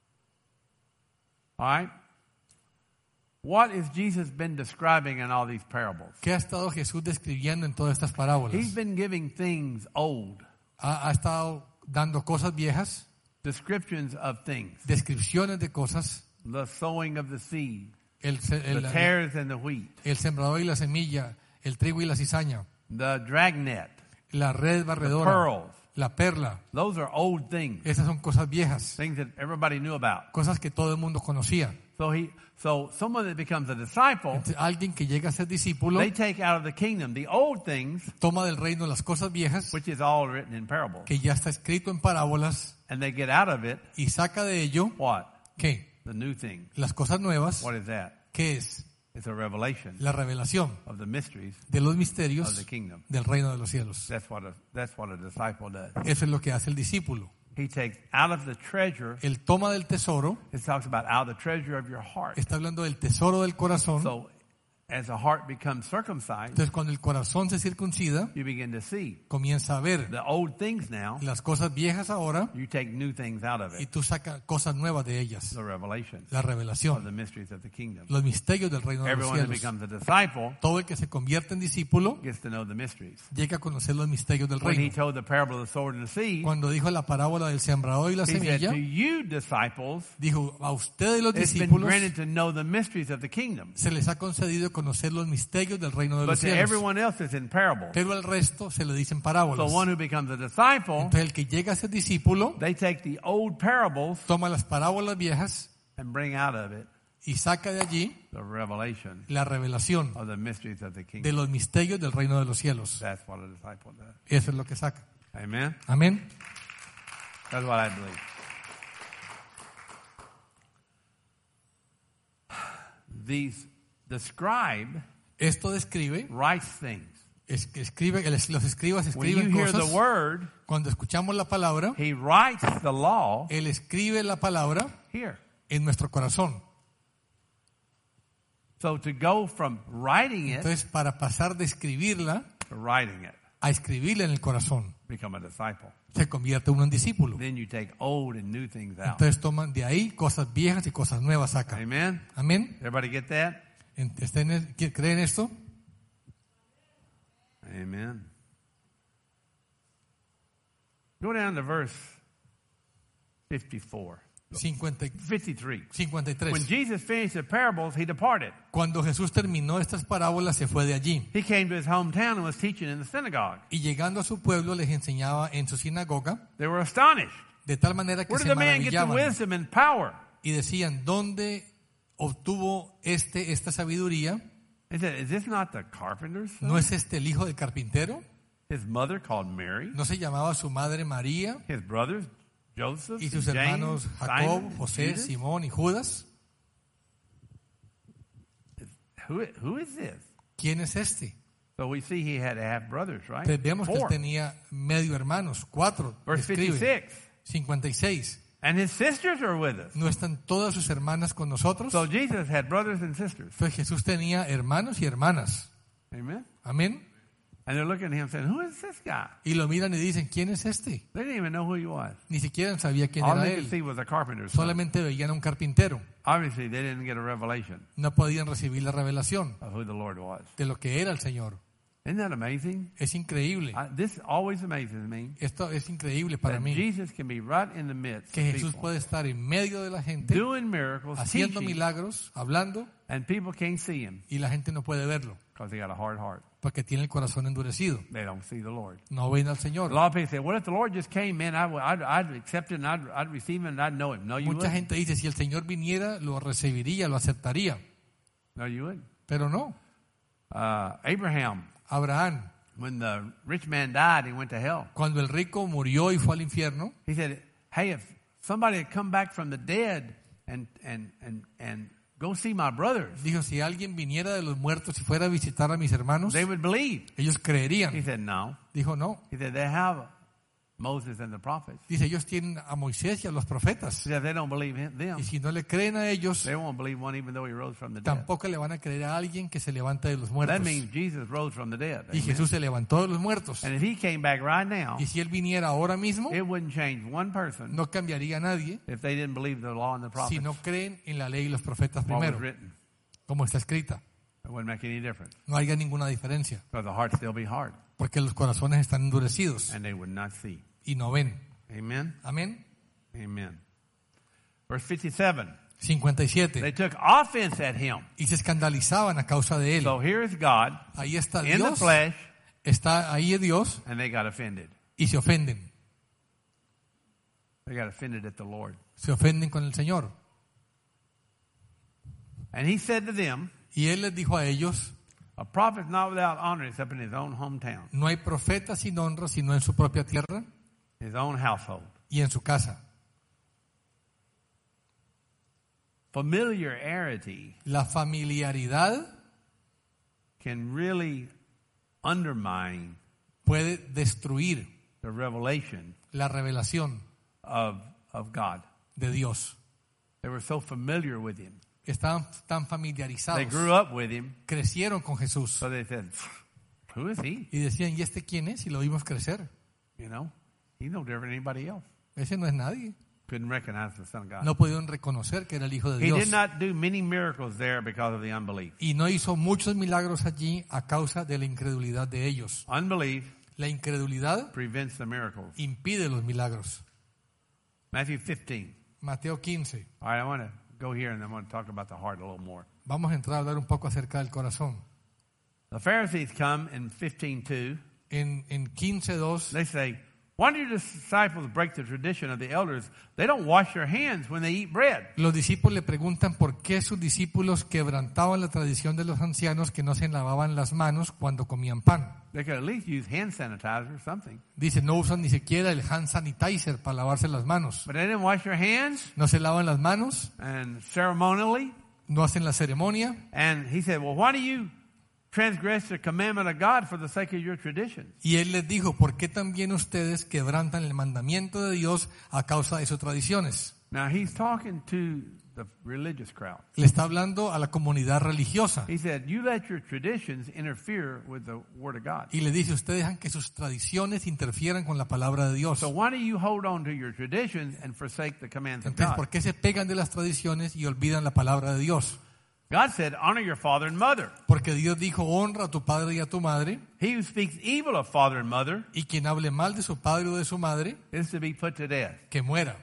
All right. What has Jesus been describing in all these parables? ¿Qué ha estado Jesús describiendo en todas estas parábolas? He's been giving things old, Ha estado dando cosas viejas, descriptions of things, descripciones de cosas, the sowing of the seed, el the tares and the wheat, sembrador y la semilla, el trigo y la cizaña, the dragnet, la red the barredora, pearls. la perla. Those are old things, Esas son cosas viejas, things that everybody knew about. cosas que todo el mundo conocía. So someone that becomes a disciple, Entonces, alguien que llega a ser discípulo they take out of the kingdom the old things, toma del reino las cosas viejas, which is all written in parables, que ya está escrito en parábolas, and they get out of it y saca de ello, what? ¿qué? The new thing. Las cosas nuevas. What is that? ¿Qué es? It's a revelation La revelación of the mysteries de los of the misterios kingdom. del reino de los cielos. That's what a disciple does. Eso es lo que hace el discípulo. He takes out of the treasure. Él toma del tesoro, It talks about out of the treasure of your heart. está hablando del tesoro del corazón. So as the heart becomes circumcised, Entonces cuando el corazón se circuncida, you begin to see comienza a ver the old things now. las cosas viejas ahora You take new things out of y it. tú sacas cosas nuevas de ellas. The revelation La of revelación, the mysteries of the kingdom. los misterios del reino de los Everyone that cielos. becomes a disciple Todo el que se convierte en discípulo gets to know the mysteries. llega a conocer los misterios del When he reino. told the parable of the sword and the seed, Cuando dijo la parábola del sembrador y la he said, semilla, to you disciples, dijo a ustedes los it's been discípulos granted to know the mysteries of the kingdom. se les ha concedido conocer los misterios del reino de But los to cielos. everyone else it's in parable. Pero al resto se le dicen So parábolas. one who becomes a disciple, Entonces el que llega a ser discípulo they take the old parables toma las parábolas viejas and bring out of it y saca de allí the revelation la revelación of the mysteries of the kingdom. de los misterios del reino de los cielos. That's what a disciple does. Eso es lo que saca. Amen? Amén. That's what I believe. The scribe Esto describe, writes things. los escribas When you escriben hear the cosas. word, Cuando escuchamos la palabra, he writes the law Él escribe la palabra here. en nuestro corazón. So to go from writing it Entonces, para pasar de escribirla to writing it a escribirla en el corazón. become a disciple. se convierte uno en discípulo. Then you take old and new things out. Entonces toman de ahí cosas viejas y cosas nuevas sacan. Amen? Amén. Everybody get that? ¿Creen esto? Amen. Go down to verse 54. 53. 53. When Jesus finished the parables, he departed. Cuando Jesús terminó estas parábolas, se fue de allí. He came to his hometown and was teaching in the synagogue. Y llegando a su pueblo, les enseñaba en su sinagoga, They were astonished. de tal manera que Where se did the man get the maravillaban wisdom and power? y decían, ¿dónde obtuvo esta sabiduría? He said, is this not the carpenter's son? ¿No es este el hijo del carpintero? His mother called Mary, ¿No se llamaba su madre María his brothers Joseph y sus and James, hermanos Jacob, Simon, José, Judas? Simón y Judas? Who is this? ¿Quién es este? So we see he had to have brothers, right? Entonces vemos que él 4. tenía medio hermanos, 4. Verse Escribe. 56. 56. And his sisters are with us. ¿No están todas sus hermanas con nosotros? So Jesus had brothers and sisters. Entonces Jesús tenía hermanos y hermanas. Amen? Amén. And they're looking at him saying, who is this guy? Y lo miran y dicen, ¿quién es este? They didn't even know who he was. Ni siquiera sabía quién All era they could él. see was a carpenter's son. Solamente veían a un carpintero. Obviously, they didn't get a revelation No podían recibir la revelación of who the Lord was. de lo que era el Señor. Isn't that amazing? Es increíble. This always amazes me. Esto es increíble para That mí. Jesus can be right in the midst Que of Jesús people, puede estar en medio de la gente, doing miracles, haciendo teaching, milagros, hablando, and people can't see him y la gente no puede verlo. because they got a hard heart. Porque tiene el corazón endurecido. They don't see the Lord. No ven al A Señor. lot of people say, well, if the Lord just came, man, I'd accept it and I'd receive him and I'd know him. No, you Mucha wouldn't. gente dice, si el Señor viniera, lo recibiría, lo aceptaría. No, you wouldn't. Pero no. Abraham, Abraham, when the rich man died, he went to hell. cuando el rico murió y fue al infierno, He said, hey, if somebody had come back from the dead and go see my brothers, dijo, si alguien viniera de los muertos y fuera a visitar a mis hermanos, they would believe. ellos He creerían. said, no. Dijo, no. He said, they have Moses and the prophets. Dice, ellos tienen a Moisés y a los profetas. He said, they don't believe them. Y si no le creen a ellos, They won't believe one even though he rose from the dead. tampoco le van a creer a alguien que se levanta de los That muertos. means Jesus rose from the dead. Y Amen. Jesús se levantó de los muertos. And if he came back right now, Y si él viniera ahora mismo, it wouldn't change one person no cambiaría a nadie if they didn't believe the law and the prophets. si no creen en la ley y los profetas What was primero, written. como está escrita. It wouldn't make any difference. No haya ninguna diferencia, Because the heart still be hard. porque los corazones están endurecidos And they would not see. y no ven. Amen? Amén. Amen. Verse 57. 57. They took offense at him. Y se escandalizaban a causa de él. So here is God Ahí está in the Dios, flesh, está ahí Dios and they got offended. y se ofenden. They got offended at the Lord. Se ofenden con el Señor. And he said to them, Y él les dijo a ellos, a prophet is not without honor except in his own hometown, no hay profeta sin honra sino en su propia tierra his own household. y en su casa. Familiarity La familiaridad can really undermine puede destruir the revelation la revelación of God. de Dios. They were so familiar with him. Estaban tan They familiarizados, grew up with him, crecieron con Jesús so they said, who is he? y decían, ¿y este quién es? Y lo vimos crecer. You know, he's no different than anybody else. Ese no es nadie. Couldn't recognize the Son of God. No pudieron reconocer que era el Hijo de He Dios. did not do many miracles there because of the unbelief. Y no hizo muchos milagros allí a causa de la incredulidad de ellos. Unbelief La incredulidad prevents the miracles. impide los milagros. Matthew 15. Mateo 15. All right, I want to go here and I want to talk about the heart a little more. Vamos a entrar a hablar un poco acerca del corazón. The Pharisees come in 15:2. En 15:2 They say, why do your disciples break the tradition of the elders? They don't wash their hands when they eat bread. los discípulos le preguntan por qué sus discípulos quebrantaban la tradición de los ancianos que no se lavaban las manos cuando comían pan. They could at least use hand sanitizer or something. Dice, no usan ni siquiera el hand sanitizer para lavarse las manos. But they didn't wash their hands No se lavan las manos, and ceremonially. no hacen la ceremonia. And he said, well, why do you transgress the commandment of God for the sake of your traditions? Y él les dijo, ¿por qué también ustedes quebrantan el mandamiento de Dios a causa de sus tradiciones? Now he's talking to the religious crowd. Le está hablando a la comunidad religiosa. He said, you let your traditions interfere with the Word of God. Y le dice, ustedes dejan que sus tradiciones interfieran con la palabra de Dios. So why do you hold on to your traditions and forsake the commands of Entonces, God? ¿por qué se pegan de las tradiciones y olvidan la palabra de Dios? God said, honor your father and mother. Porque Dios dijo, honra a tu padre y a tu madre, He who speaks evil of father and mother y quien hable mal de su padre o de su madre, is to be put to death. que muera.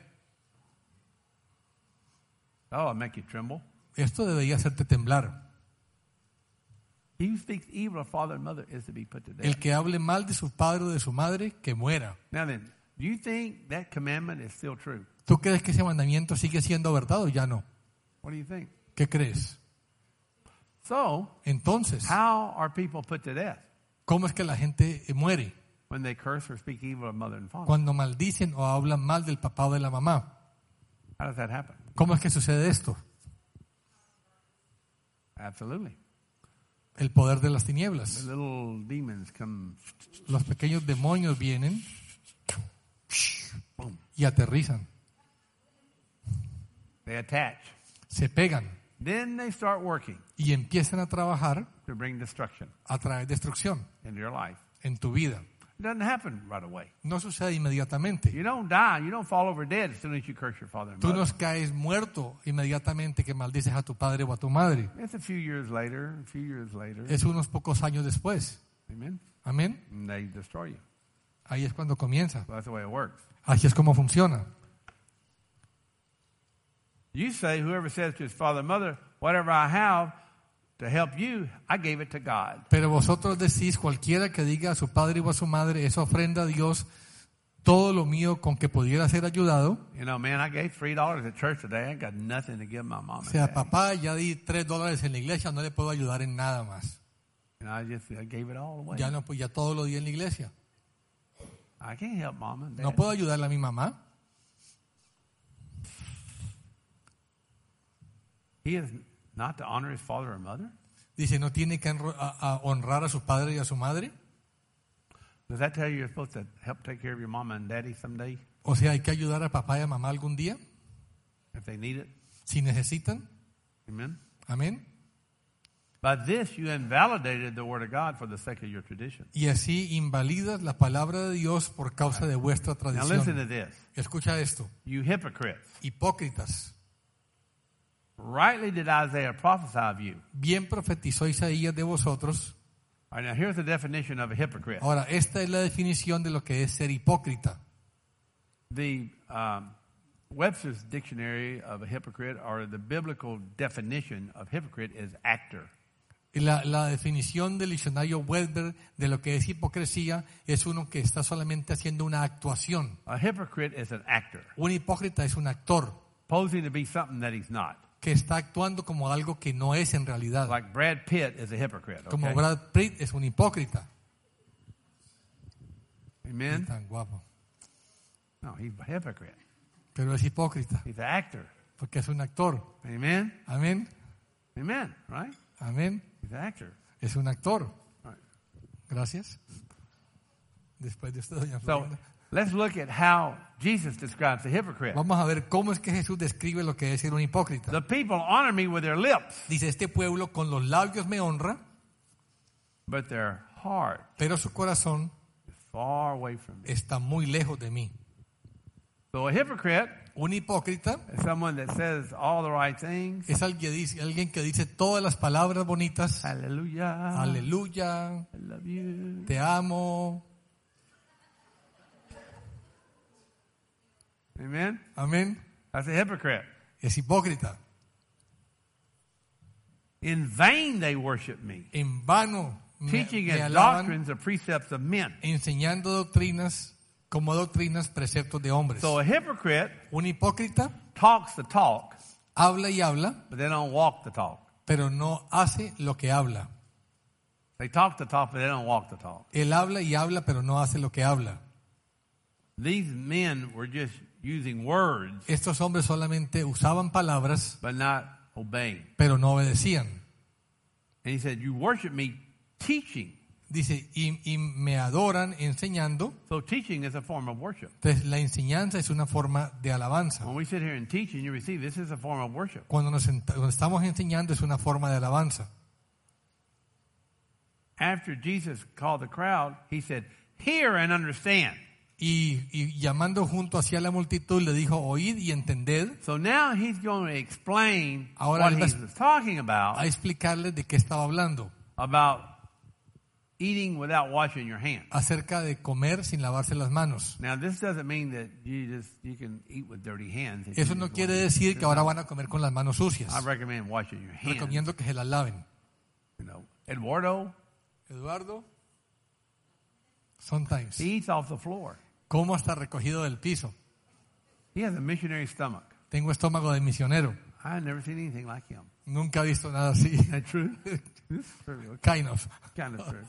Oh, it'll make you tremble. Esto debería hacerte temblar. He who speaks evil of father and mother is to be put to death. El que hable mal de su padre o de su madre, que muera. Now then, do you think that commandment is still true? ¿Tú crees que ese mandamiento sigue siendo verdad o ya no? What do you think? ¿Qué crees? So, Entonces, how are people put to death? ¿cómo es que la gente muere? When they curse or speak evil of mother and father. Cuando maldicen o hablan mal del papá o de la mamá. How does that happen? ¿Cómo es que sucede esto? Absolutely. El poder de las The tinieblas. little demons come. Los pequeños demonios vienen Boom. y aterrizan. They attach. Se pegan Then they start working y empiezan a trabajar to bring destruction a traer destrucción into your life. en tu vida. It doesn't happen right away. No sucede inmediatamente. You don't die. You don't fall over dead as soon as you curse your father and Tú mother. no caes muerto inmediatamente que maldices a tu padre o a tu madre. It's a few years later, a few years later. Es unos pocos años después. Amen. Amén. And they destroy you. Ahí es cuando comienza. So that's the way it works. Así es como funciona. You say, whoever says to his father and mother, whatever I have to help you, I gave it to God. Pero vosotros decís, cualquiera que diga a su padre o a su madre, esa ofrenda a Dios, todo lo mío con que pudiera ser ayudado. You know, man, I gave $3 at church today. I ain't got nothing to give my mom O and sea, dad. papá, ya di $3 en la iglesia, no le puedo ayudar en nada más. And I gave it all away. Ya no, pues ya todo lo di en la iglesia. I can't help mom and dad. No puedo ayudarle a mi mamá. He is not to honor his father or mother? Dice, ¿no tiene que a honrar a su padre y a su madre? Does that tell you you're supposed to help take care of your mama and daddy someday O sea, hay que ayudar a papá y a mamá algún día, if they need it? si necesitan. Amen. Amén. By this you invalidated the word of God for the sake of your tradition. Y así invalidas la palabra de Dios por causa de vuestra Now listen to tradición. this. Escucha esto. You hypocrites. Hipócritas. Rightly did Isaiah prophesy of you. Bien profetizó Isaías de vosotros. All right, now here's the definition of a hypocrite. Ahora, esta es la definición de lo que es ser hipócrita. The Webster's Dictionary of a hypocrite, or the biblical definition of hypocrite, is actor. Y la definición del diccionario Webster de lo que es hipocresía es uno que está solamente haciendo una actuación. A hypocrite is an actor, Un hipócrita es un actor posing to be something that he's not. que está actuando como algo que no es en realidad. Like Brad Pitt is a hypocrite. Como Okay? Brad Pitt es un hipócrita. Amen? Tan guapo. No, he's a hypocrite. Pero es hipócrita He's an actor. porque es un actor. Amen? Amén. Amen, right? Amén. He's an actor. Es un actor. All right. Gracias. Después de esto, doña So Florinda. let's look at how Jesus describes a hypocrite. Vamos a ver cómo es que Jesús describe lo que es ser un hipócrita. The people honor me with their lips, Dice, este pueblo con los labios me honra, but their heart pero su corazón is far away from me. está muy lejos de mí. So a hypocrite Un hipócrita is someone that says all the right things. es alguien que dice todas las palabras bonitas. Hallelujah. Aleluya, I love you. te amo. Amen? Amén. That's a hypocrite. Es hipócrita. In vain they worship me, En vano teaching me as alaban, doctrines of precepts of men. enseñando doctrinas como doctrinas, preceptos de hombres. So a hypocrite Un hipócrita talks the talk, habla y habla, but they don't walk the talk. pero no hace lo que habla. They talk the talk, but they don't walk the talk. Él habla y habla, pero no hace lo que habla. These men were just using words, Estos hombres solamente usaban palabras, but not obeying. pero no obedecían. And he said, you worship me teaching. Dice, y me adoran enseñando. So teaching is a form of worship. Entonces, la enseñanza es una forma de alabanza. When we sit here and teach and you receive, this is a form of worship. Cuando cuando estamos enseñando es una forma de alabanza. After Jesus called the crowd, he said, hear and understand. Y llamando junto hacia la multitud le dijo, oíd y entended. So now he's going to explain Ahora what él va he was talking a explicarles de qué estaba hablando. about eating without washing your hands. Acerca de comer sin lavarse las manos. Now this doesn't mean that you can eat with dirty hands. if Eso you no just quiere want to. decir que ahora van a comer con las manos sucias. I recommend washing your hands. Recomiendo que se las laven. You know, Eduardo, Eduardo, sometimes. he eats off the floor. Como hasta recogido del piso. He has a missionary stomach. Tengo estómago de misionero. I've never seen anything like him. Nunca he visto nada así. Is that true? This is true. Kind of. Kind of true.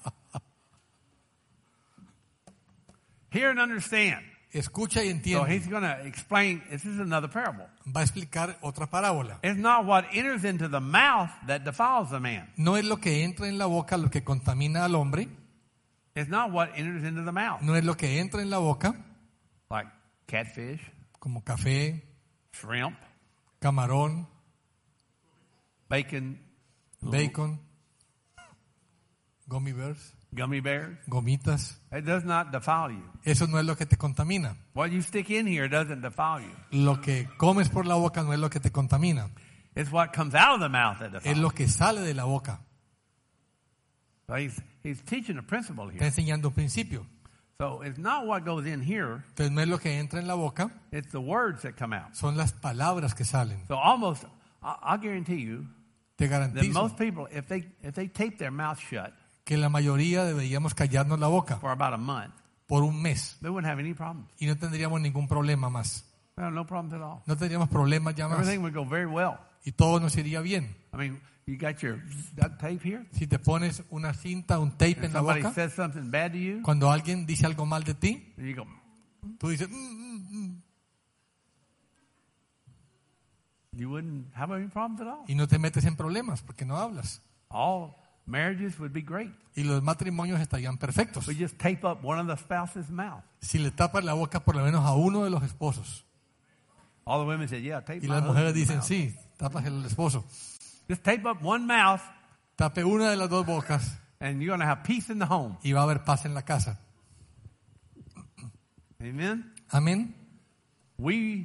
Hear and understand. Escucha y So entiende. he's going to explain. This is another parable. Va a explicar otra parábola. It's not what enters into the mouth that defiles the man. No es lo que entra en la boca lo que contamina al hombre. It's not what enters into the mouth. No es lo que entra en la boca, Like catfish, como café, shrimp, camarón, bacon, bacon, gummy bears, gummy bears. gomitas. It does not defile you. Eso no es lo que te contamina. What you stick in here doesn't defile you. Lo que comes por la boca no es lo que te contamina. It's what comes out of the mouth that Es defiles you. lo que sale de la boca. So he's teaching a principle Está here. enseñando un principio. So it's not what goes in here. Entonces no es lo que entra en la boca, It's the words that come out. son las palabras que salen. So almost, I'll guarantee you Te that garantizo most people, if they tape their mouth shut que la mayoría deberíamos callarnos la boca for about a month, por un mes they wouldn't have any problems. y no tendríamos ningún problema más. No problems at all. No tendríamos problemas ya más Everything would go very well. y todo nos iría bien. I mean, you got your duct tape here. Si te pones una cinta, un tape And en la somebody boca, says something bad to you, cuando alguien dice algo mal de ti, and you go, tú dices, you wouldn't have any problems at all. y no te metes en problemas porque no hablas. All marriages would be great. Y los matrimonios estarían perfectos. We just tape up one of the spouse's mouth. Si le tapas la boca por lo menos a uno de los esposos. All the women said, yeah, tape Y my las mujeres husband's dicen, mouth. sí, tapas el esposo. Just tape up one mouth, Tape una de las dos bocas and you're going to have peace in the home. y va a haber paz en la casa. Amen? Amén. We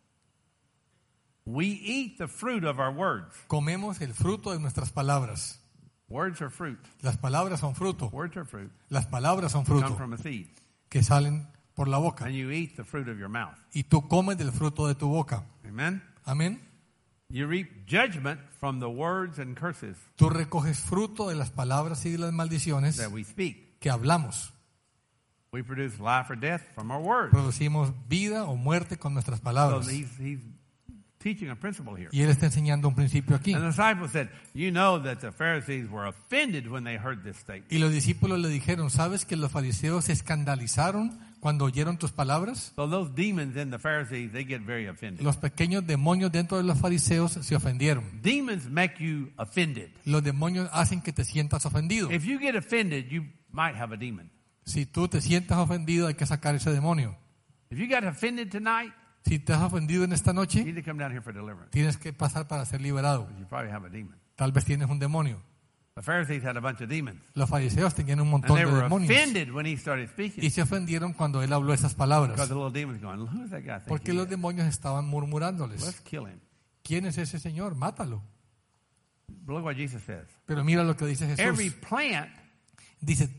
eat the fruit of our words. Comemos el fruto de nuestras palabras. Words are fruit. Las palabras son fruto. Words are fruit. Las palabras son Come fruto from a seed. que salen por la boca. And you eat the fruit of your mouth. Y tú comes del fruto de tu boca. Amen? Amén. You reap judgment from the words and curses Tú recoges fruto de las palabras y de las maldiciones that we speak. que hablamos. We produce life or death from our words. Producimos vida o muerte con nuestras So palabras. he's teaching a principle here. Y él está enseñando un principio aquí. And the disciples said, you know that the Pharisees were offended when they heard this statement. Y los discípulos le dijeron, ¿sabes que los fariseos se escandalizaron cuando oyeron tus palabras? So those demons in the Pharisees, they get very offended. Los pequeños demonios dentro de los fariseos se ofendieron. Demons make you offended. Los demonios hacen que te sientas ofendido. If you get offended, you might have a demon. Si tú te sientas ofendido, hay que sacar ese demonio. If you got offended tonight, Si te has ofendido en esta you noche, need to come down here for deliverance. tienes que pasar para ser liberado. You probably have a demon. Tal vez tienes un demonio. The Pharisees had a bunch of demons. Los fariseos tenían un And montón they de were demonios. offended when he started speaking. Y se ofendieron cuando él habló esas Because palabras. the little demon's going, who's that guy? Porque los demonios estaban murmurándoles. Let's kill him. ¿Quién es ese señor? Mátalo. But look what Jesus says. Pero mira lo que dice Every Jesús. plant, Dice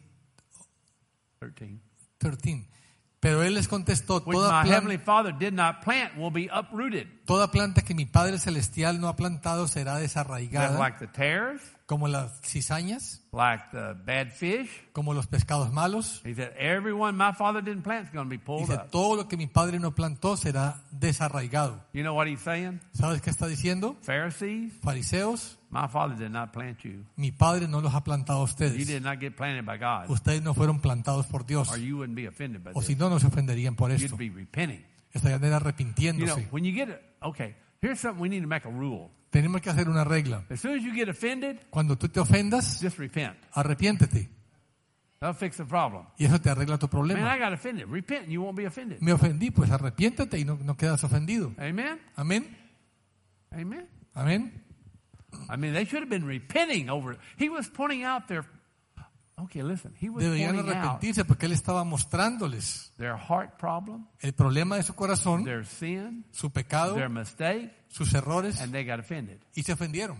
13, 13. Pero él les contestó, which my heavenly Father did not plant will be uprooted. toda planta que mi Padre Celestial no ha plantado será That's desarraigada, like the tares, como las cizañas, like the bad fish. como los pescados malos. He said, everyone my Father didn't plant is going to be pulled Dice, up. todo lo que mi Padre no plantó será desarraigado. You know what he's saying? ¿Sabes qué está diciendo? Pharisees, Fariseos, my Father did not plant you. mi Padre no los ha plantado a You ustedes. did not get planted by God, Ustedes no fueron plantados por Dios. or you wouldn't be offended by O si this. no, no se ofenderían por You'd esto. be repenting. Estarían You know, arrepintiéndose. when you get it, okay, here's something we need to make a rule. Tenemos que hacer una regla. As soon as you get offended, Cuando tú te ofendas, just repent. arrepiéntete. That'll fix the problem. Y eso te arregla tu Man, problema. I got offended. Repent and you won't be offended. Me ofendí, pues arrepiéntate y no quedas ofendido. Amen? Amén. Amen? Amén. I mean, they should have been repenting over it. He was pointing out their... Okay, listen. He was Deberían pointing out arrepentirse porque él estaba mostrándoles their heart problem, el problema de su corazón, their sin, su pecado, their mistake, sus errores, and they got offended. y se ofendieron.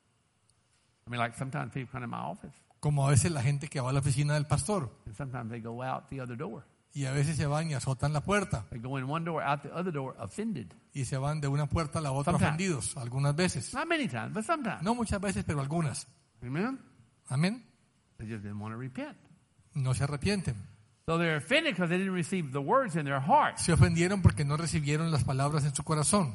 I mean, like sometimes people come to my office, Como a veces la gente que va a la oficina del pastor and sometimes they go out the other door. y a veces se van y azotan la puerta They go in one door, out the other door, offended. y se van de una puerta a la otra Sometimes. ofendidos, algunas veces. Not many times, but sometimes. No muchas veces, pero algunas. Amen? Amén. They just didn't want to repent. No se arrepienten. So they're offended because they didn't receive the words in their heart. Se ofendieron porque no recibieron las palabras en su corazón.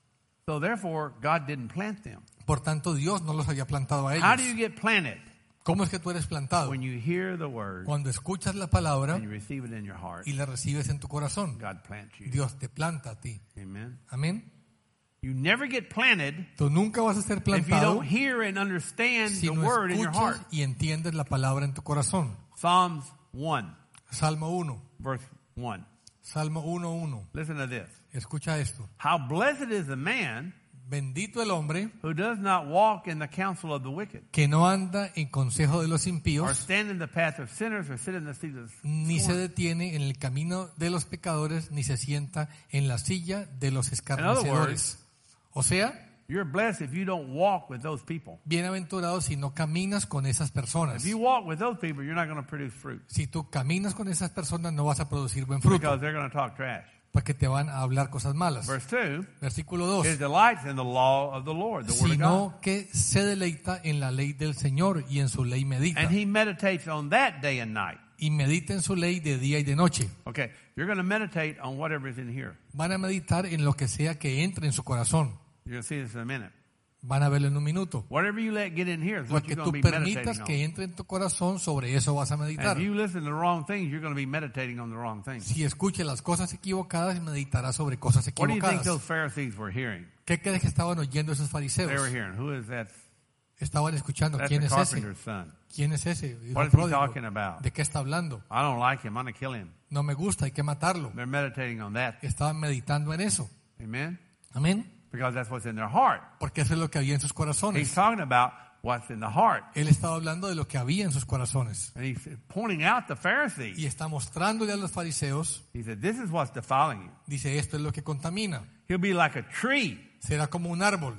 So therefore, God didn't plant them. Por tanto, Dios no los había plantado a How do you ellos. get planted? ¿Cómo es que tú eres plantado? When you hear the word Cuando escuchas la palabra and you receive it in your heart, y la recibes en tu corazón. God plants you. Dios te planta a ti. Amen. Amén. You never get planted Tú nunca vas a ser if you plantado don't hear and understand si the no word in your heart. escuchas y entiendes la palabra en tu corazón. Psalms 1, Salmo 1. verse 1. Salmo 1:1. Listen to this. Escucha esto. How blessed is the man Bendito el hombre who does not walk in the counsel of the wicked, que no anda en consejo de los or impíos, stand in the path of sinners, or sit in the seat of ni se scorn. detiene en el camino de los pecadores, ni se sienta en la silla de los words, escarnecedores. O sea, You're blessed if you don't walk with those people. bienaventurado si no caminas con esas personas. If you walk with those people, you're not going to produce fruit Si tú caminas con esas personas, no vas a producir buen fruto, because they're going to talk trash. porque te van a hablar cosas malas. Verse 2, Versículo his 2. delights in the law of the Lord, the word of God. Sino que se deleita en la ley del Señor y en su ley medita. And he meditates on that day and night. Y medita en su ley de día y de noche. Okay, you're going to meditate on whatever is in here. Van a meditar en lo que sea que entre en su corazón. You're going to see this in a minute. Van a verlo en un minuto. Whatever you let get in here is Lo what que you're tú going to be permitas meditating que on. entre en tu corazón, sobre eso vas a And meditar. if you listen to the wrong things, you're going to be meditating on the wrong things. Si escuchas las cosas equivocadas, meditarás sobre cosas What do you think equivocadas. those Pharisees were hearing? ¿Qué crees que estaban oyendo esos They were fariseos? hearing, who is that? Estaban escuchando, That's ¿quién the es ese? carpenter's son. ¿Quién es ese? Hijo What is he pródigo. talking about? ¿De qué está hablando? I don't like him. I'm going to kill him. No me gusta, hay que matarlo. They're meditating on that. Estaban meditando en eso. Amen? Amén. Because that's what's in their heart. Porque eso es lo que había en sus He's corazones. talking about what's in the heart. Él estaba hablando de lo que había en sus corazones. And he's pointing out the Pharisees. Y está mostrándole a los fariseos, He said, this is what's defiling you. dice, esto es lo que contamina. He'll be like a tree Será como un árbol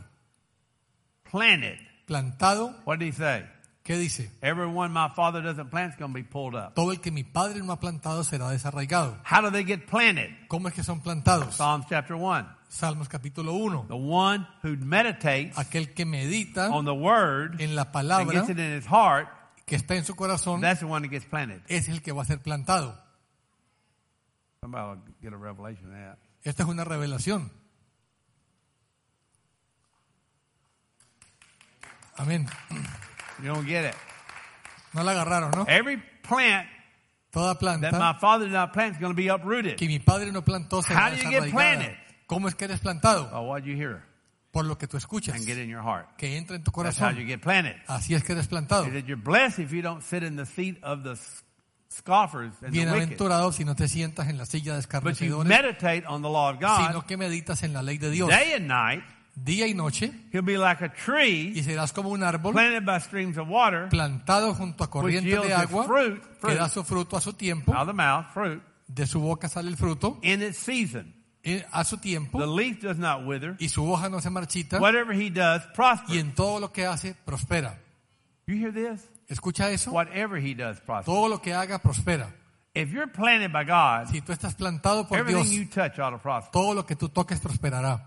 planted. plantado. What did he say? ¿Qué dice? Everyone my father doesn't plant is going to be pulled up. Todo el que mi padre no ha plantado será desarraigado. How do they get planted? ¿Cómo es que son plantados? Psalms chapter 1. Salmos capítulo 1. The one who meditates Aquel que medita on the word en la and palabra gets it in his heart, que está en su corazón that's the one that gets planted. es el que va a ser plantado. Somebody will get a revelation of that. Esta es una revelación. Amén. You don't get it. No la agarraron, ¿no? Every plant Toda that planta my father did not plant is going to be uprooted. que mi padre no plantó será How do you get desarraigada. planted? ¿Cómo es que eres plantado? Oh, what you hear Por lo que tú escuchas, and get in your heart. que entra en tu That's how you corazón. get planted. Así es que eres plantado. He said, you're blessed if you don't sit in the seat of the scoffers and the wicked, Bienaventurado si no te sientas en la silla de but you escarnecedores, meditate on the law of sino God que meditas en la ley de Dios. day and night. Día y noche, He'll be like a tree y serás como un árbol planted by streams of water, plantado junto a which corrientes yields de its agua, fruit, que da su fruto a su tiempo, out of the mouth, fruit, de su boca sale el fruto, in its season. a su tiempo, The leaf does not wither. y su hoja no se marchita, Whatever he does, y prospers. en todo lo que hace, prospera. You hear this? ¿Escucha eso? Whatever he does, prospers. Todo lo que haga, prospera. If you're planted by God, Si tú estás plantado por everything Dios, you touch ought to prosper. todo lo que tú toques prosperará.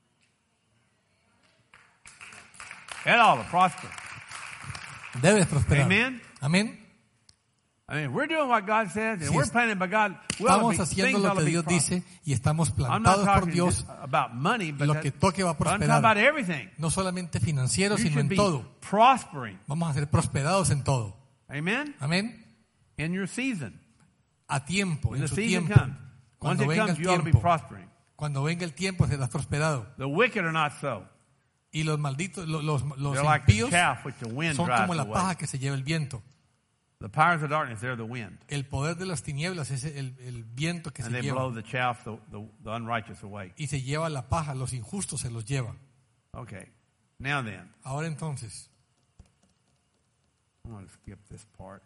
It ought to prosper. Debes prosperar. Amen? Amén. I mean, we're doing what God says, and Si we're planted by God. We ought to Estamos be, haciendo things lo ought to que be Dios prosper. dice y estamos I'm not plantados por talking Dios. just about money, but, Lo que toque va a but I'm talking prosperar. about everything. No solamente financiero, You sino should en be todo. prospering. Vamos a ser prosperados en todo. Amen? Amén. In your season. A tiempo, When en the su season tiempo. comes. Once Cuando it venga comes, el you ought to be tiempo. prospering. Cuando venga el tiempo serás prosperado. The wicked are not so. Y los malditos, los They're like the impíos chaff which the wind son drives como la away. paja que se lleva el viento. The powers of darkness, they're the wind. El poder de las tinieblas es el viento que And se they lleva. blow the chaff, the unrighteous away. Y se lleva la paja, los injustos se los lleva. Okay. Now then, Ahora entonces, I'm going to skip this part.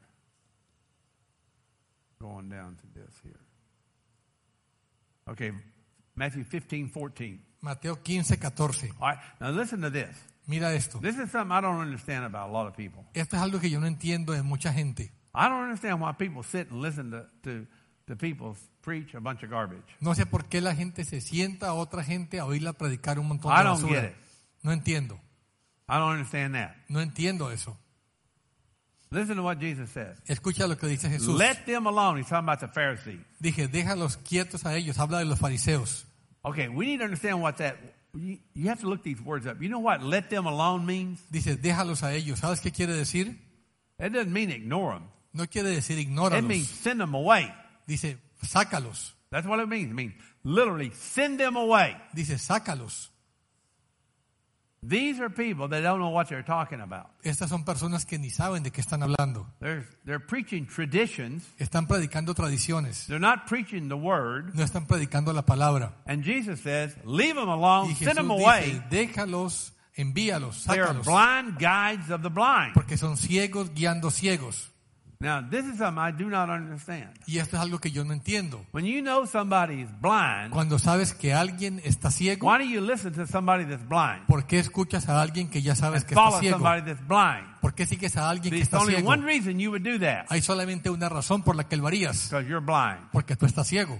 Going down to this here. Okay, Matthew 15:14. Mateo 15:14. All right, now listen to this. Mira esto. This is something I don't understand about a lot of people. Esto es algo que yo no entiendo de mucha gente. I don't understand why people sit and listen to people preach a bunch of garbage. No sé por qué la gente se sienta a otra gente a oírla predicar un montón I de don't basura. get it. No entiendo. I don't understand that. No entiendo eso. Listen to what Jesus says. Escucha lo que dice Jesús. Let them alone. He's talking about the Pharisees. Dije, déjalos quietos a ellos. Habla de los fariseos. Okay, we need to understand what that. You have to look these words up. You know what "let them alone" means? Dice, déjalos a ellos. ¿Sabes qué quiere decir? It doesn't mean ignore them. No quiere decir It ignóralos. means send them away. Dice, sácalos. That's what it means. It means literally send them away. Dice, sácalos. These are people that don't know what they're talking about. Estas son personas que ni saben de qué están hablando. They're preaching traditions. Están predicando tradiciones. They're not preaching the word. No están predicando la palabra. And Jesus says, leave them alone, Y send Jesús them away. dice, déjalos, envíalos, They are sácalos. blind guides of the blind. Porque son ciegos guiando ciegos. Now, this is something I do not understand. Y esto es algo que yo no entiendo. When you know somebody is blind, Cuando sabes que alguien está ciego, why do you listen to somebody that's blind? ¿por qué escuchas a alguien que ya sabes And que está follow ciego? somebody that's blind. ¿Por qué sigues a alguien que There's está only ciego? one reason you would do that. Hay solamente una razón por la que lo harías. Because you're blind. Porque tú estás ciego.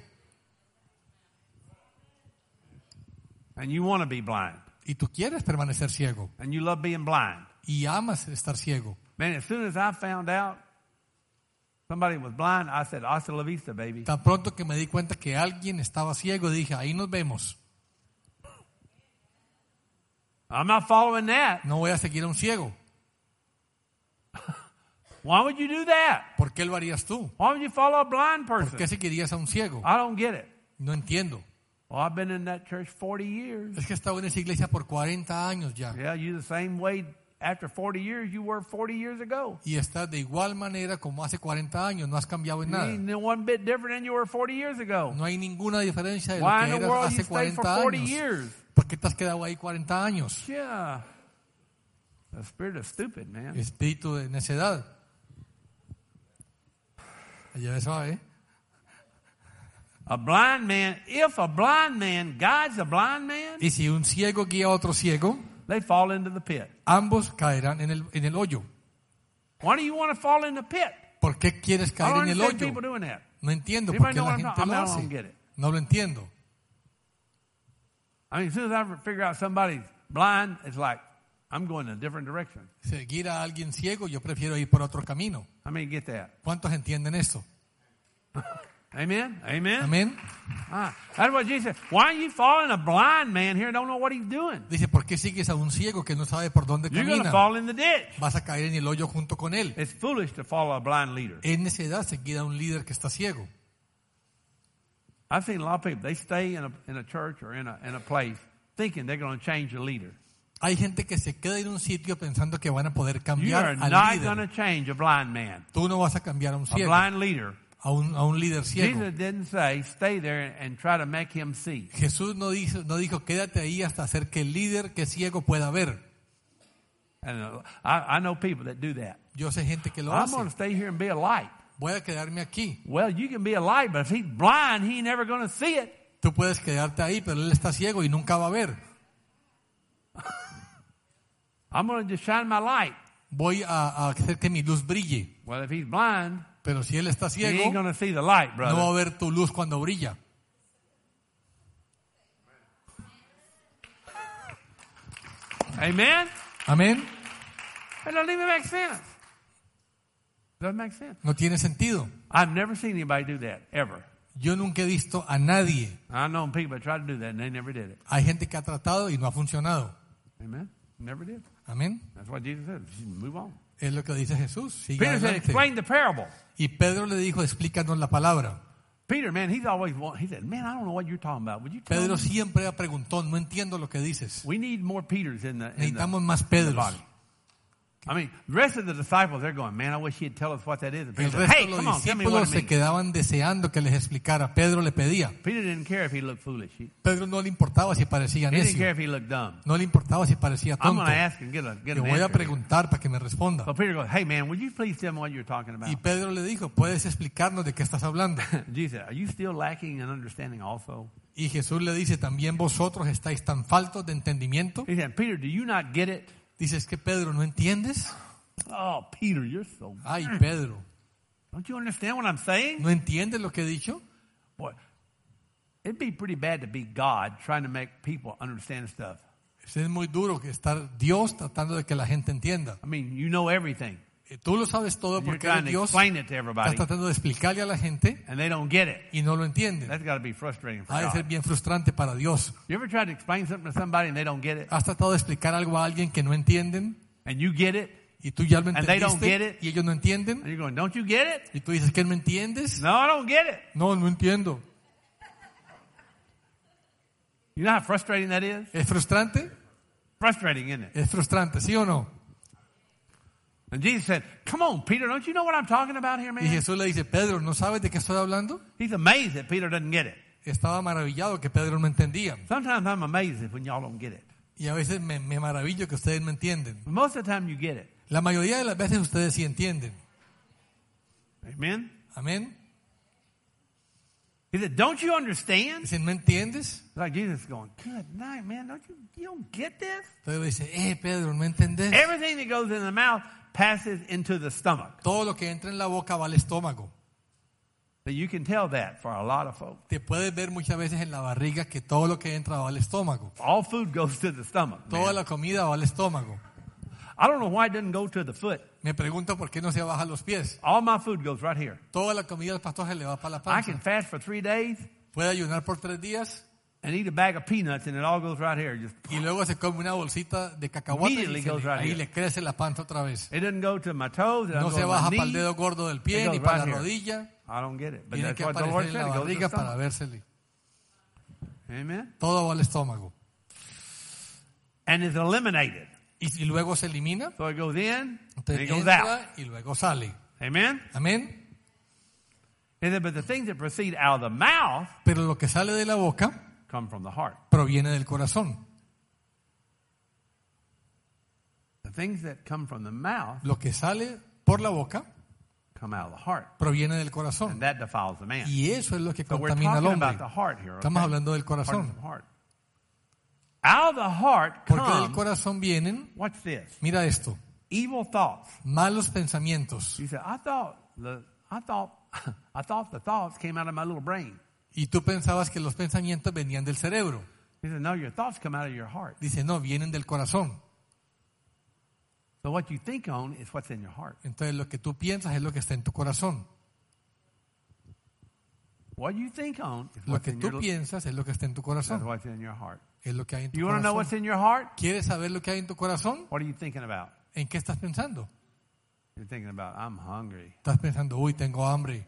And you want to be blind. Y tú quieres permanecer ciego. And you love being blind. Y amas estar ciego. Man, as soon as I found out somebody was blind, I said, hasta la vista, baby. Tan pronto que me di cuenta que alguien estaba ciego, dije, ahí nos vemos. I'm not following that. No voy a seguir a un ciego. Why would you do that? ¿Por qué lo harías tú? Why would you follow a blind ¿Por person? qué seguirías a un ciego? I don't get it. No entiendo. Well, I've been in that church 40 years. Es que he estado en esa iglesia por 40 años ya. Yeah, you the same way after 40 years you were 40 years ago. Y estás de igual manera como hace 40 años. No has cambiado en You nada. ain't one bit different than you were 40 years ago. No hay ninguna diferencia de lo Why que in the eras world you hace stayed for 40 40 años. years? ¿Por qué te has quedado ahí 40 años? Yeah. The spirit of stupid, man. Espíritu de necedad. Ya sabe. A blind man, if a blind man guides a blind man, Y si un ciego guía a otro ciego, they fall into the pit. ambos caerán en el hoyo. Why do you want to fall in the pit? ¿Por qué quieres I caer don't en el understand hoyo? people doing that. No entiendo por Anybody qué know la what I'm gente talking lo about? I hace. don't get it. No lo entiendo. I mean, as soon as I figure out somebody's blind, it's like, I'm going in a different direction. Seguir a alguien ciego, yo prefiero ir por otro camino. How many get that? ¿Cuántos entienden esto? Amen? Amen? Amén. That's what Jesus said. Why are you following a blind man here and don't know what he's doing? Dice, ¿por qué sigues a un ciego que no sabe por dónde You're going to camina? fall in the ditch. Vas a caer en el hoyo junto con él. It's foolish to follow a blind leader. Es necedad seguir a un líder que está ciego. I've seen a lot of people, they stay in a church or in a place thinking they're going to change the leader. Hay gente que se queda en un sitio pensando que van a poder You cambiar are al not going líder. to change a blind man, Tú no vas a cambiar a un a ciego, blind leader. a un líder ciego. Jesus didn't say, stay there and try to make him see. Jesús no dijo, quédate ahí hasta hacer que el líder que es ciego pueda ver. And I know people that do that. Yo sé gente que lo I'm hace. going to stay here and be a light. Voy a quedarme aquí. Well, you can be a light, but if he's blind, he ain't never going to see it. Tú puedes quedarte ahí, pero él está ciego y nunca va a ver. I'm going to just shine my light. Voy a hacer que mi luz brille. Well, if he's blind, Pero si él está he ciego, ain't going to see the light, no va a brother. ver tu luz cuando brilla. Amen? Amén. It doesn't even make sense. Doesn't make sense. No tiene sentido. I've never seen anybody do that, ever. Yo nunca he visto a nadie. I know people that tried to do that and they never did it. Hay gente que ha tratado y no ha funcionado. Amen? Never did. Amén. That's what Jesus said. Just move on. Es lo que dice Jesús. Sigue Peter said, adelante. explain the parable. Y Pedro le dijo, explícanos la palabra. Peter, man, he said, man, I don't know what you're talking about. Would you tell Pedro me? siempre preguntó, no entiendo lo que dices. We need more Peters in the Necesitamos más in the Pedros body. I mean, the rest of the disciples, they're going, man, I wish he'd tell us what that is. And El Peter said, resto hey, de los come on, tell me what discípulos it se means. quedaban deseando que les explicara. Pedro le pedía. Peter didn't care if he looked foolish. He Pedro no le importaba si parecía didn't care necio. if he looked dumb. No le importaba si parecía I'm tonto. going to ask and get Le an voy a answer. preguntar para que me responda. So Peter goes, hey, man, would you please tell me what you're talking about? Y Pedro le dijo, ¿puedes explicarnos de qué estás hablando? Jesus said, are you still lacking in understanding also? Y Jesús le dice, ¿también vosotros estáis tan faltos de entendimiento? He said, Peter, do you not get it? Dice, ¿es que Pedro no entiendes? Oh, Peter, you're so... Ay, Pedro, Don't you understand what I'm saying? ¿no entiendes lo que he dicho? Boy, it'd be pretty bad to be God trying to make people understand stuff. Es muy duro que estar Dios tratando de que la gente entienda. I mean, you know everything. Tú lo sabes todo And you're porque eres trying to Dios. explain it to Estás everybody, tratando de explicarle a la gente and they don't get it. y no lo entienden. That's got to be frustrating for Ha de ser God. bien frustrante para Dios. You ever tried to explain something to somebody and they don't get it? ¿Has tratado de explicar algo a alguien que no entienden And you get it? y tú ya lo And they don't get entendiste it? y ellos no entienden? And you're going, don't you get it? Y tú dices, ¿que no entiendes? No, I don't get it. No, no entiendo. You know how frustrating that is? ¿Es frustrante? Frustrating, isn't it? Es frustrante, ¿sí o no? And Jesus said, come on, Peter, don't you know what I'm talking about here, Y man? Jesús le dice, Pedro, ¿no sabes de qué estoy hablando? He's amazed that Peter doesn't get it. Estaba maravillado que Pedro no entendía. Sometimes I'm amazed when y'all don't get it. Y a veces me maravillo que ustedes no entienden. But most of the time you get it. La mayoría de las veces ustedes sí entienden. Amen? Amén. He said, don't you understand? Dicen, ¿no entiendes? Like Jesus is going, good night, man. You don't get this? Entonces dice, Pedro, ¿no entendés? Everything that goes in the mouth passes into the stomach. Todo lo que entra en la boca va al estómago. So you can tell that for a lot of folks. Te puedes ver muchas veces en la barriga que todo lo que entra va al estómago. All food goes to the stomach. Toda Man. la comida va al estómago. I don't know why it doesn't go to the foot. Me pregunto por qué no se baja a los pies. All my food goes right here. Toda la comida del pastor se le va para la I can panza. fast for 3 days Puede ayunar por 3 días and eat a bag of peanuts and it all goes right here. Just y luego se come una bolsita de cacahuates Immediately y goes right ahí here. le crece la panza otra vez. it doesn't go to my toes. It No doesn't se go baja to my para el knee. dedo gordo del pie It ni goes para right la here. rodilla. I don't get it. But Tiene that's que what the Lord aparecer en said. la It goes to the barriga para stomach. vérsele. Amen. Todo va al estómago. And is eliminated. Y luego se elimina, So it goes in and entonces it goes out. entra y luego sale. Amen. Amén. He said, but the things that proceed out of the mouth Pero lo que sale de la boca come from the heart. proviene del corazón. The things that come from the mouth Lo que sale por la boca come out of the heart. proviene del And corazón. that defiles the man. Y eso es lo que So we're contamina al talking hombre. about the heart here. Estamos Okay? hablando del Part of corazón. the heart. Out of the heart Porque del come, corazón vienen, watch this, mira esto, evil thoughts. malos pensamientos. You said, I thought the thoughts came out of my little brain. Y tú pensabas que los pensamientos venían del cerebro. He said, no, your thoughts come out of your heart. Dice, no, vienen del corazón. So what you think on is what's in your heart. Entonces lo que tú piensas es lo que está en tu corazón. What you think on is Lo what's que in tú your piensas es lo que está en tu that's corazón. what's in your heart. Es lo que hay en tu You want to know what's corazón. in your heart? ¿Quieres saber lo que hay en tu corazón? What are you thinking about? ¿En qué estás pensando? You're thinking about, I'm hungry. Estás pensando, uy, tengo hambre.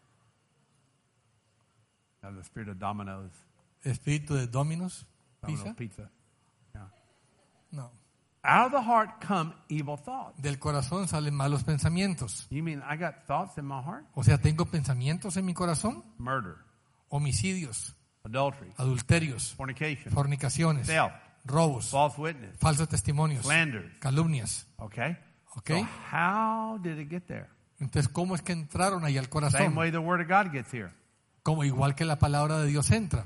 I have the spirit of Domino's. Espíritu de Domino's, Domino's pizza. pizza. Yeah. No. Out of the heart come evil thoughts. Del corazón salen malos pensamientos. You mean I got thoughts in my heart? O sea, tengo pensamientos en mi corazón. Murder, Homicidios, adultery, adulterios, fornication, fornicaciones, theft, robos, false witness, falsos testimonios, slanders. calumnias. Okay? ¿Ok? So how did it get there? Entonces, ¿cómo es que entraron ahí al Same corazón? way the word of God gets here. Como igual que la palabra de Dios entra.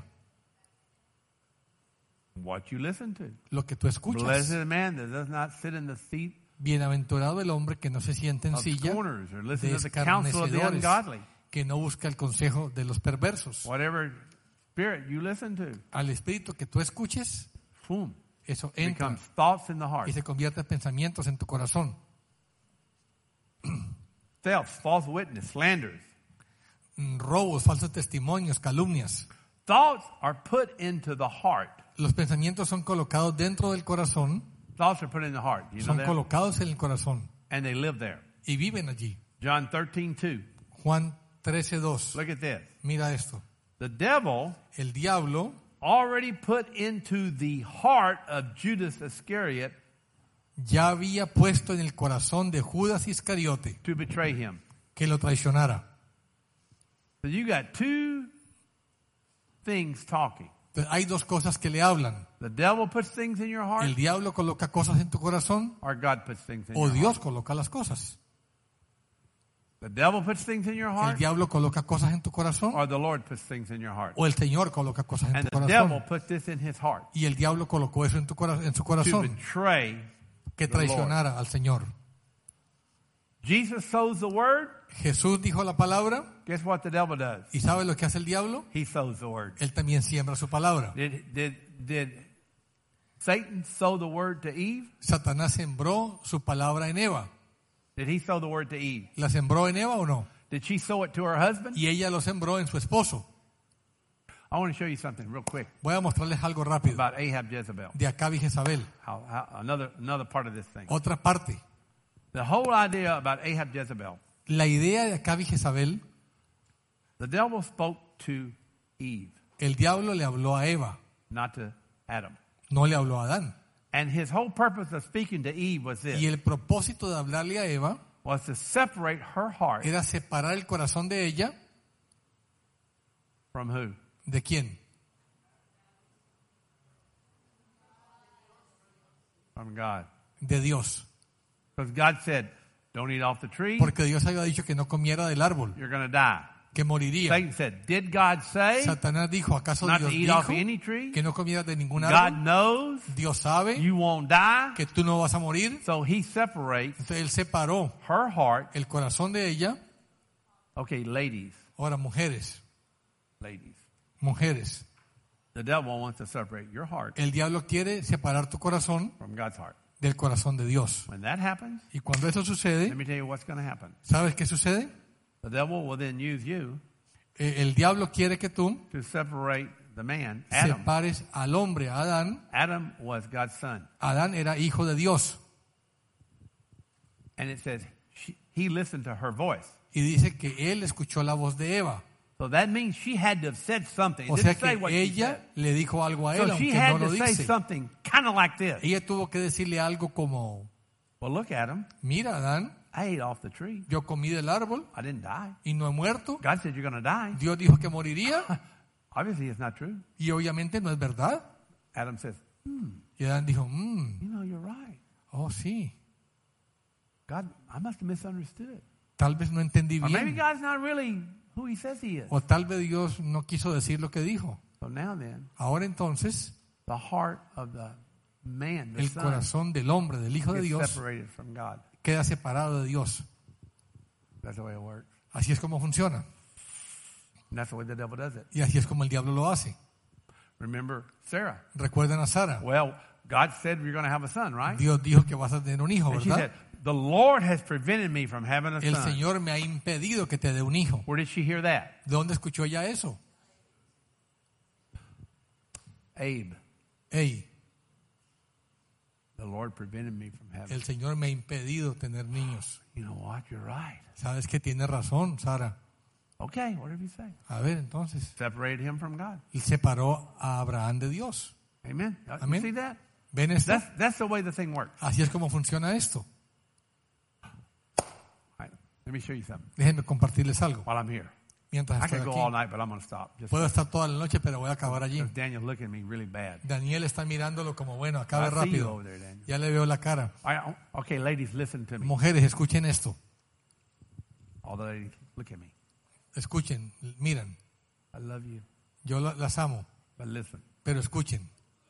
What you listen to. Lo que tú Blessed escuchas. is the man that does not sit in the seat Bienaventurado el hombre que no se siente en of silla scorners or de listen to the counsel of the escarnecedores, ungodly. que no busca el consejo de los perversos. Whatever spirit you listen to, Al espíritu que tú escuches, boom, eso entra becomes thoughts in the heart. y se convierte en pensamientos en tu corazón. Theft, false witness, slanders. Robos, falsos testimonios, calumnias. Thoughts are put into the heart. Los pensamientos son colocados dentro del corazón, Thoughts are put in the heart. You know son that? colocados en el corazón And they live there. y viven allí. John 13:2. Juan 13:2. Look at this. Mira esto. The devil El diablo already put into the heart of Judas Iscariot ya había puesto en el corazón de Judas Iscariote to betray him. que lo traicionara. So you got two things talking. Entonces, hay dos cosas que le hablan. The devil puts things in your heart, El diablo coloca cosas en tu corazón or God puts things in o your Dios heart. coloca las cosas. The devil puts things in your El heart, diablo coloca cosas en tu corazón or the Lord puts things in your heart. o el Señor coloca cosas en And tu the devil corazón. put this in his heart Y el diablo colocó eso en su to corazón, betray. que traicionara al Señor. Jesus sows the word. Jesús dijo la palabra, Guess what the devil does? ¿y sabe lo que hace el diablo? He sows the word. Él también siembra su palabra. Did Satan sow the word to Eve? Satanás sembró su palabra en Eva. Did he sow the word to Eve? ¿La sembró en Eva o no? Did she sow it to her husband? Y ella lo sembró en su esposo. I want to show you something real quick Voy a mostrarles algo rápido about Ahab Jezebel. de Acab y Jezabel. Another part of this thing. Otra parte. The whole idea about Ahab Jezebel. La idea de Acab y Jezabel, The devil spoke to Eve, el diablo le habló a Eva, not to Adam. no le habló a Adán. And his whole purpose of speaking to Eve was Y this, el propósito de hablarle a Eva was to separate her heart era separar el corazón de ella. from who? ¿De quién? From God. De Dios. Because God said, don't eat off the tree, Porque Dios había dicho que no comiera del árbol, you're going to die. que moriría. Satan said, did God say Satanás dijo, ¿acaso not to Dios eat off dijo any tree? que no comieras de ningún God árbol? knows Dios sabe you won't die. que tú no vas a morir. So he separates Entonces él separó her heart. el corazón de ella. Okay, ladies, Ahora, mujeres, the devil wants to separate your heart el diablo quiere separar tu corazón from God's heart. del corazón de Dios. When that happens, Y cuando eso let sucede, me tell you what's going to happen. ¿sabes qué sucede? The devil will then use you El diablo quiere que tú to separate the man, Adam. separes al hombre, a Adán. Adam was God's son. Adán era hijo de Dios. And it says he listened to her voice. Y dice que él escuchó la voz de Eva. So that means she had to have said something. It O sea didn't say que what she ella said. le dijo algo a él, So she aunque had no lo to say dice. something kind of like this. Ella tuvo que decirle algo como, Well, look at him. mira, Adán, I ate off the tree. yo comí del árbol I didn't die. y no he muerto. God said you're going to die. Dios dijo que moriría Obviously, it's not true. y obviamente no es verdad. Adam says, Y Adán dijo, you know, you're right. oh sí, God, I must have misunderstood. tal vez no entendí Or maybe bien. God's not really who he says he is. O tal vez Dios no quiso decir lo que dijo. So now then, Ahora entonces, the heart of the man, the el son, corazón del hombre, del Hijo de gets Dios, separated from God. queda separado de Dios. That's the way it works. Así es como funciona. And that's the way the devil does it. Y así es como el diablo lo hace. Remember Sarah. Recuerden a Sara. Well, God said you're going to have a son, right? Dios dijo que vas a tener un hijo, And she ¿verdad? said, the Lord has prevented me from having a El son. Señor me ha impedido que te dé un hijo. Where did she hear that? ¿De dónde escuchó ella eso? Abe. Hey, The Lord prevented me from having. el Señor me ha impedido tener niños. You know what? You're right. Sabes que tiene razón, Sara. Okay, whatever you say. A ver, entonces, Separated him from God. y separó a Abraham de Dios. Amen. You Amen. see that? ¿Ven esto? That's the way the thing works. Así es como funciona esto. All right. Let me show you something Déjenme compartirles algo. while I'm here. Mientras I estoy could go all aquí. night, but I'm going to stop. Just Puedo estar toda la noche, pero voy a acabar allí. because Daniel's looking at me really bad. Daniel está mirándolo como, bueno, acabe I see you rápido. over there, Daniel. Ya le veo la cara. All right, okay, ladies, listen to me. Mujeres, escuchen esto. All the ladies, look at me. Escuchen, miran. I love you, Yo las amo, but listen. pero escuchen.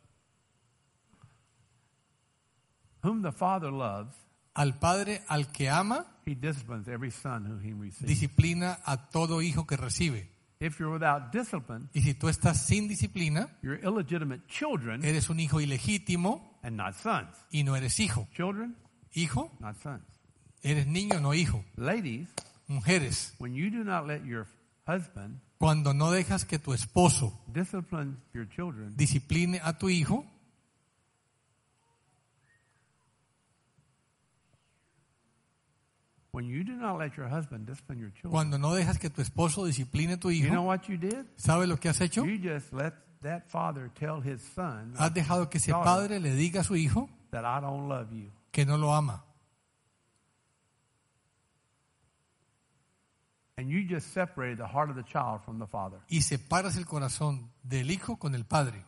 Whom the Father loves, Al Padre, al que ama, He disciplines every son who He receives. disciplina a todo hijo que recibe. If you're without discipline, Y si tú estás sin disciplina, you're illegitimate children eres un hijo ilegítimo and not sons. y no eres hijo. Children, Hijo, not sons. eres niño, no hijo. Ladies, Mujeres, when you do not let your husband cuando no dejas que tu esposo discipline your children, discipline a tu hijo, when you do not let your husband discipline your children, cuando no dejas que tu esposo discipline a tu you know hijo, what you did? ¿sabes lo que has hecho? You just let that father tell his son Has dejado que ese padre le diga a su hijo that I don't love you. que no lo ama. And you just separated the heart of the child from the father. Y separas el corazón del hijo con el padre.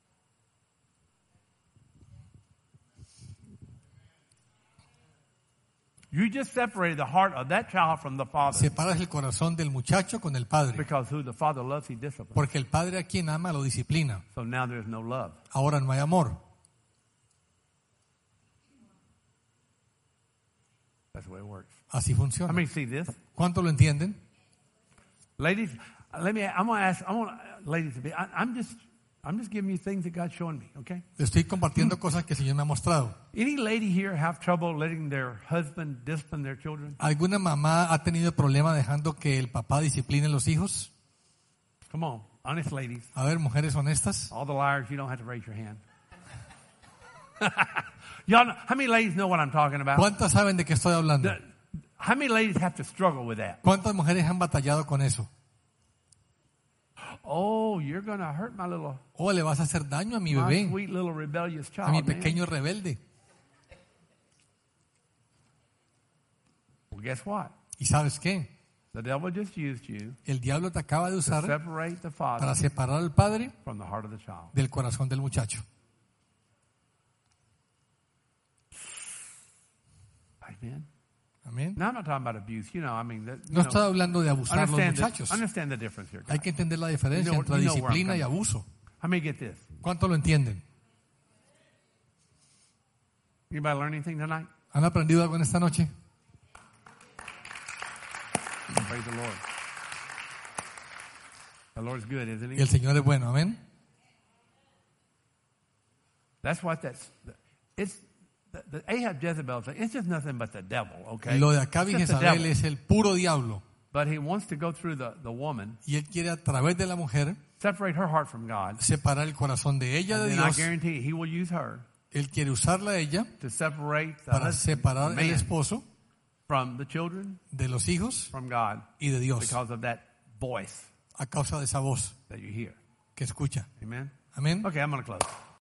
You just separated the heart of that child from the father. Separas el corazón del muchacho con el padre. Because who the father loves, he disciplines. Porque el padre a quien ama lo disciplina. So now there's no love. Ahora no hay amor. That's the way it works. Así funciona. How many see this? ¿Cuánto lo entienden? Ladies, I'm going to ask, ladies to be, I'm just giving you things that God's showing me, okay? Estoy compartiendo cosas que el Señor me ha mostrado. Any lady here have trouble letting their husband discipline their children? ¿Alguna mamá ha tenido problema dejando que el papá discipline a los hijos? Come on, honest ladies. A ver, mujeres honestas. All the liars, you don't have to raise your hand. Y'all know, how many ladies know what I'm talking about? ¿Cuántas saben de qué estoy hablando? How many ladies have to struggle with that? ¿Cuántas mujeres han batallado con eso? Oh, you're going to hurt my little, Oh, le vas a hacer daño a mi my bebé, sweet little rebellious a mi child, man. pequeño rebelde. Well, guess what? ¿Y sabes qué? The devil just used you El diablo te acaba de to usar separate the para father separar al padre from the heart of the child. del corazón del muchacho. Amen. Amén. Now, I'm not talking about abuse. You know, I mean, that, you No know, estoy hablando de abusar a los muchachos. understand the difference here. Hay que entender la diferencia You know- entre you know where I'm disciplina y coming abuso. How many get this? ¿Cuánto lo entienden? Anybody learn anything tonight? ¿Han aprendido algo en esta noche? Praise the Lord. The Lord's good, isn't Y he? el Señor es bueno. Amén. That's what it's the Ahab Jezebel thing. It's just nothing but the devil, okay? Lo de Acab y It's just the Jezabel devil. es el puro diablo. But he wants to go through the woman, Y él quiere a través de la mujer separate her heart from God. separar el corazón de ella And de then I Dios. guarantee he will use her Él quiere usarla a ella to separate the para husband, separar el man, esposo from the children, de los hijos from God, y de Dios because of that voice a causa de esa voz that you hear. que escucha. Amen? Amén. Okay, I'm going to close.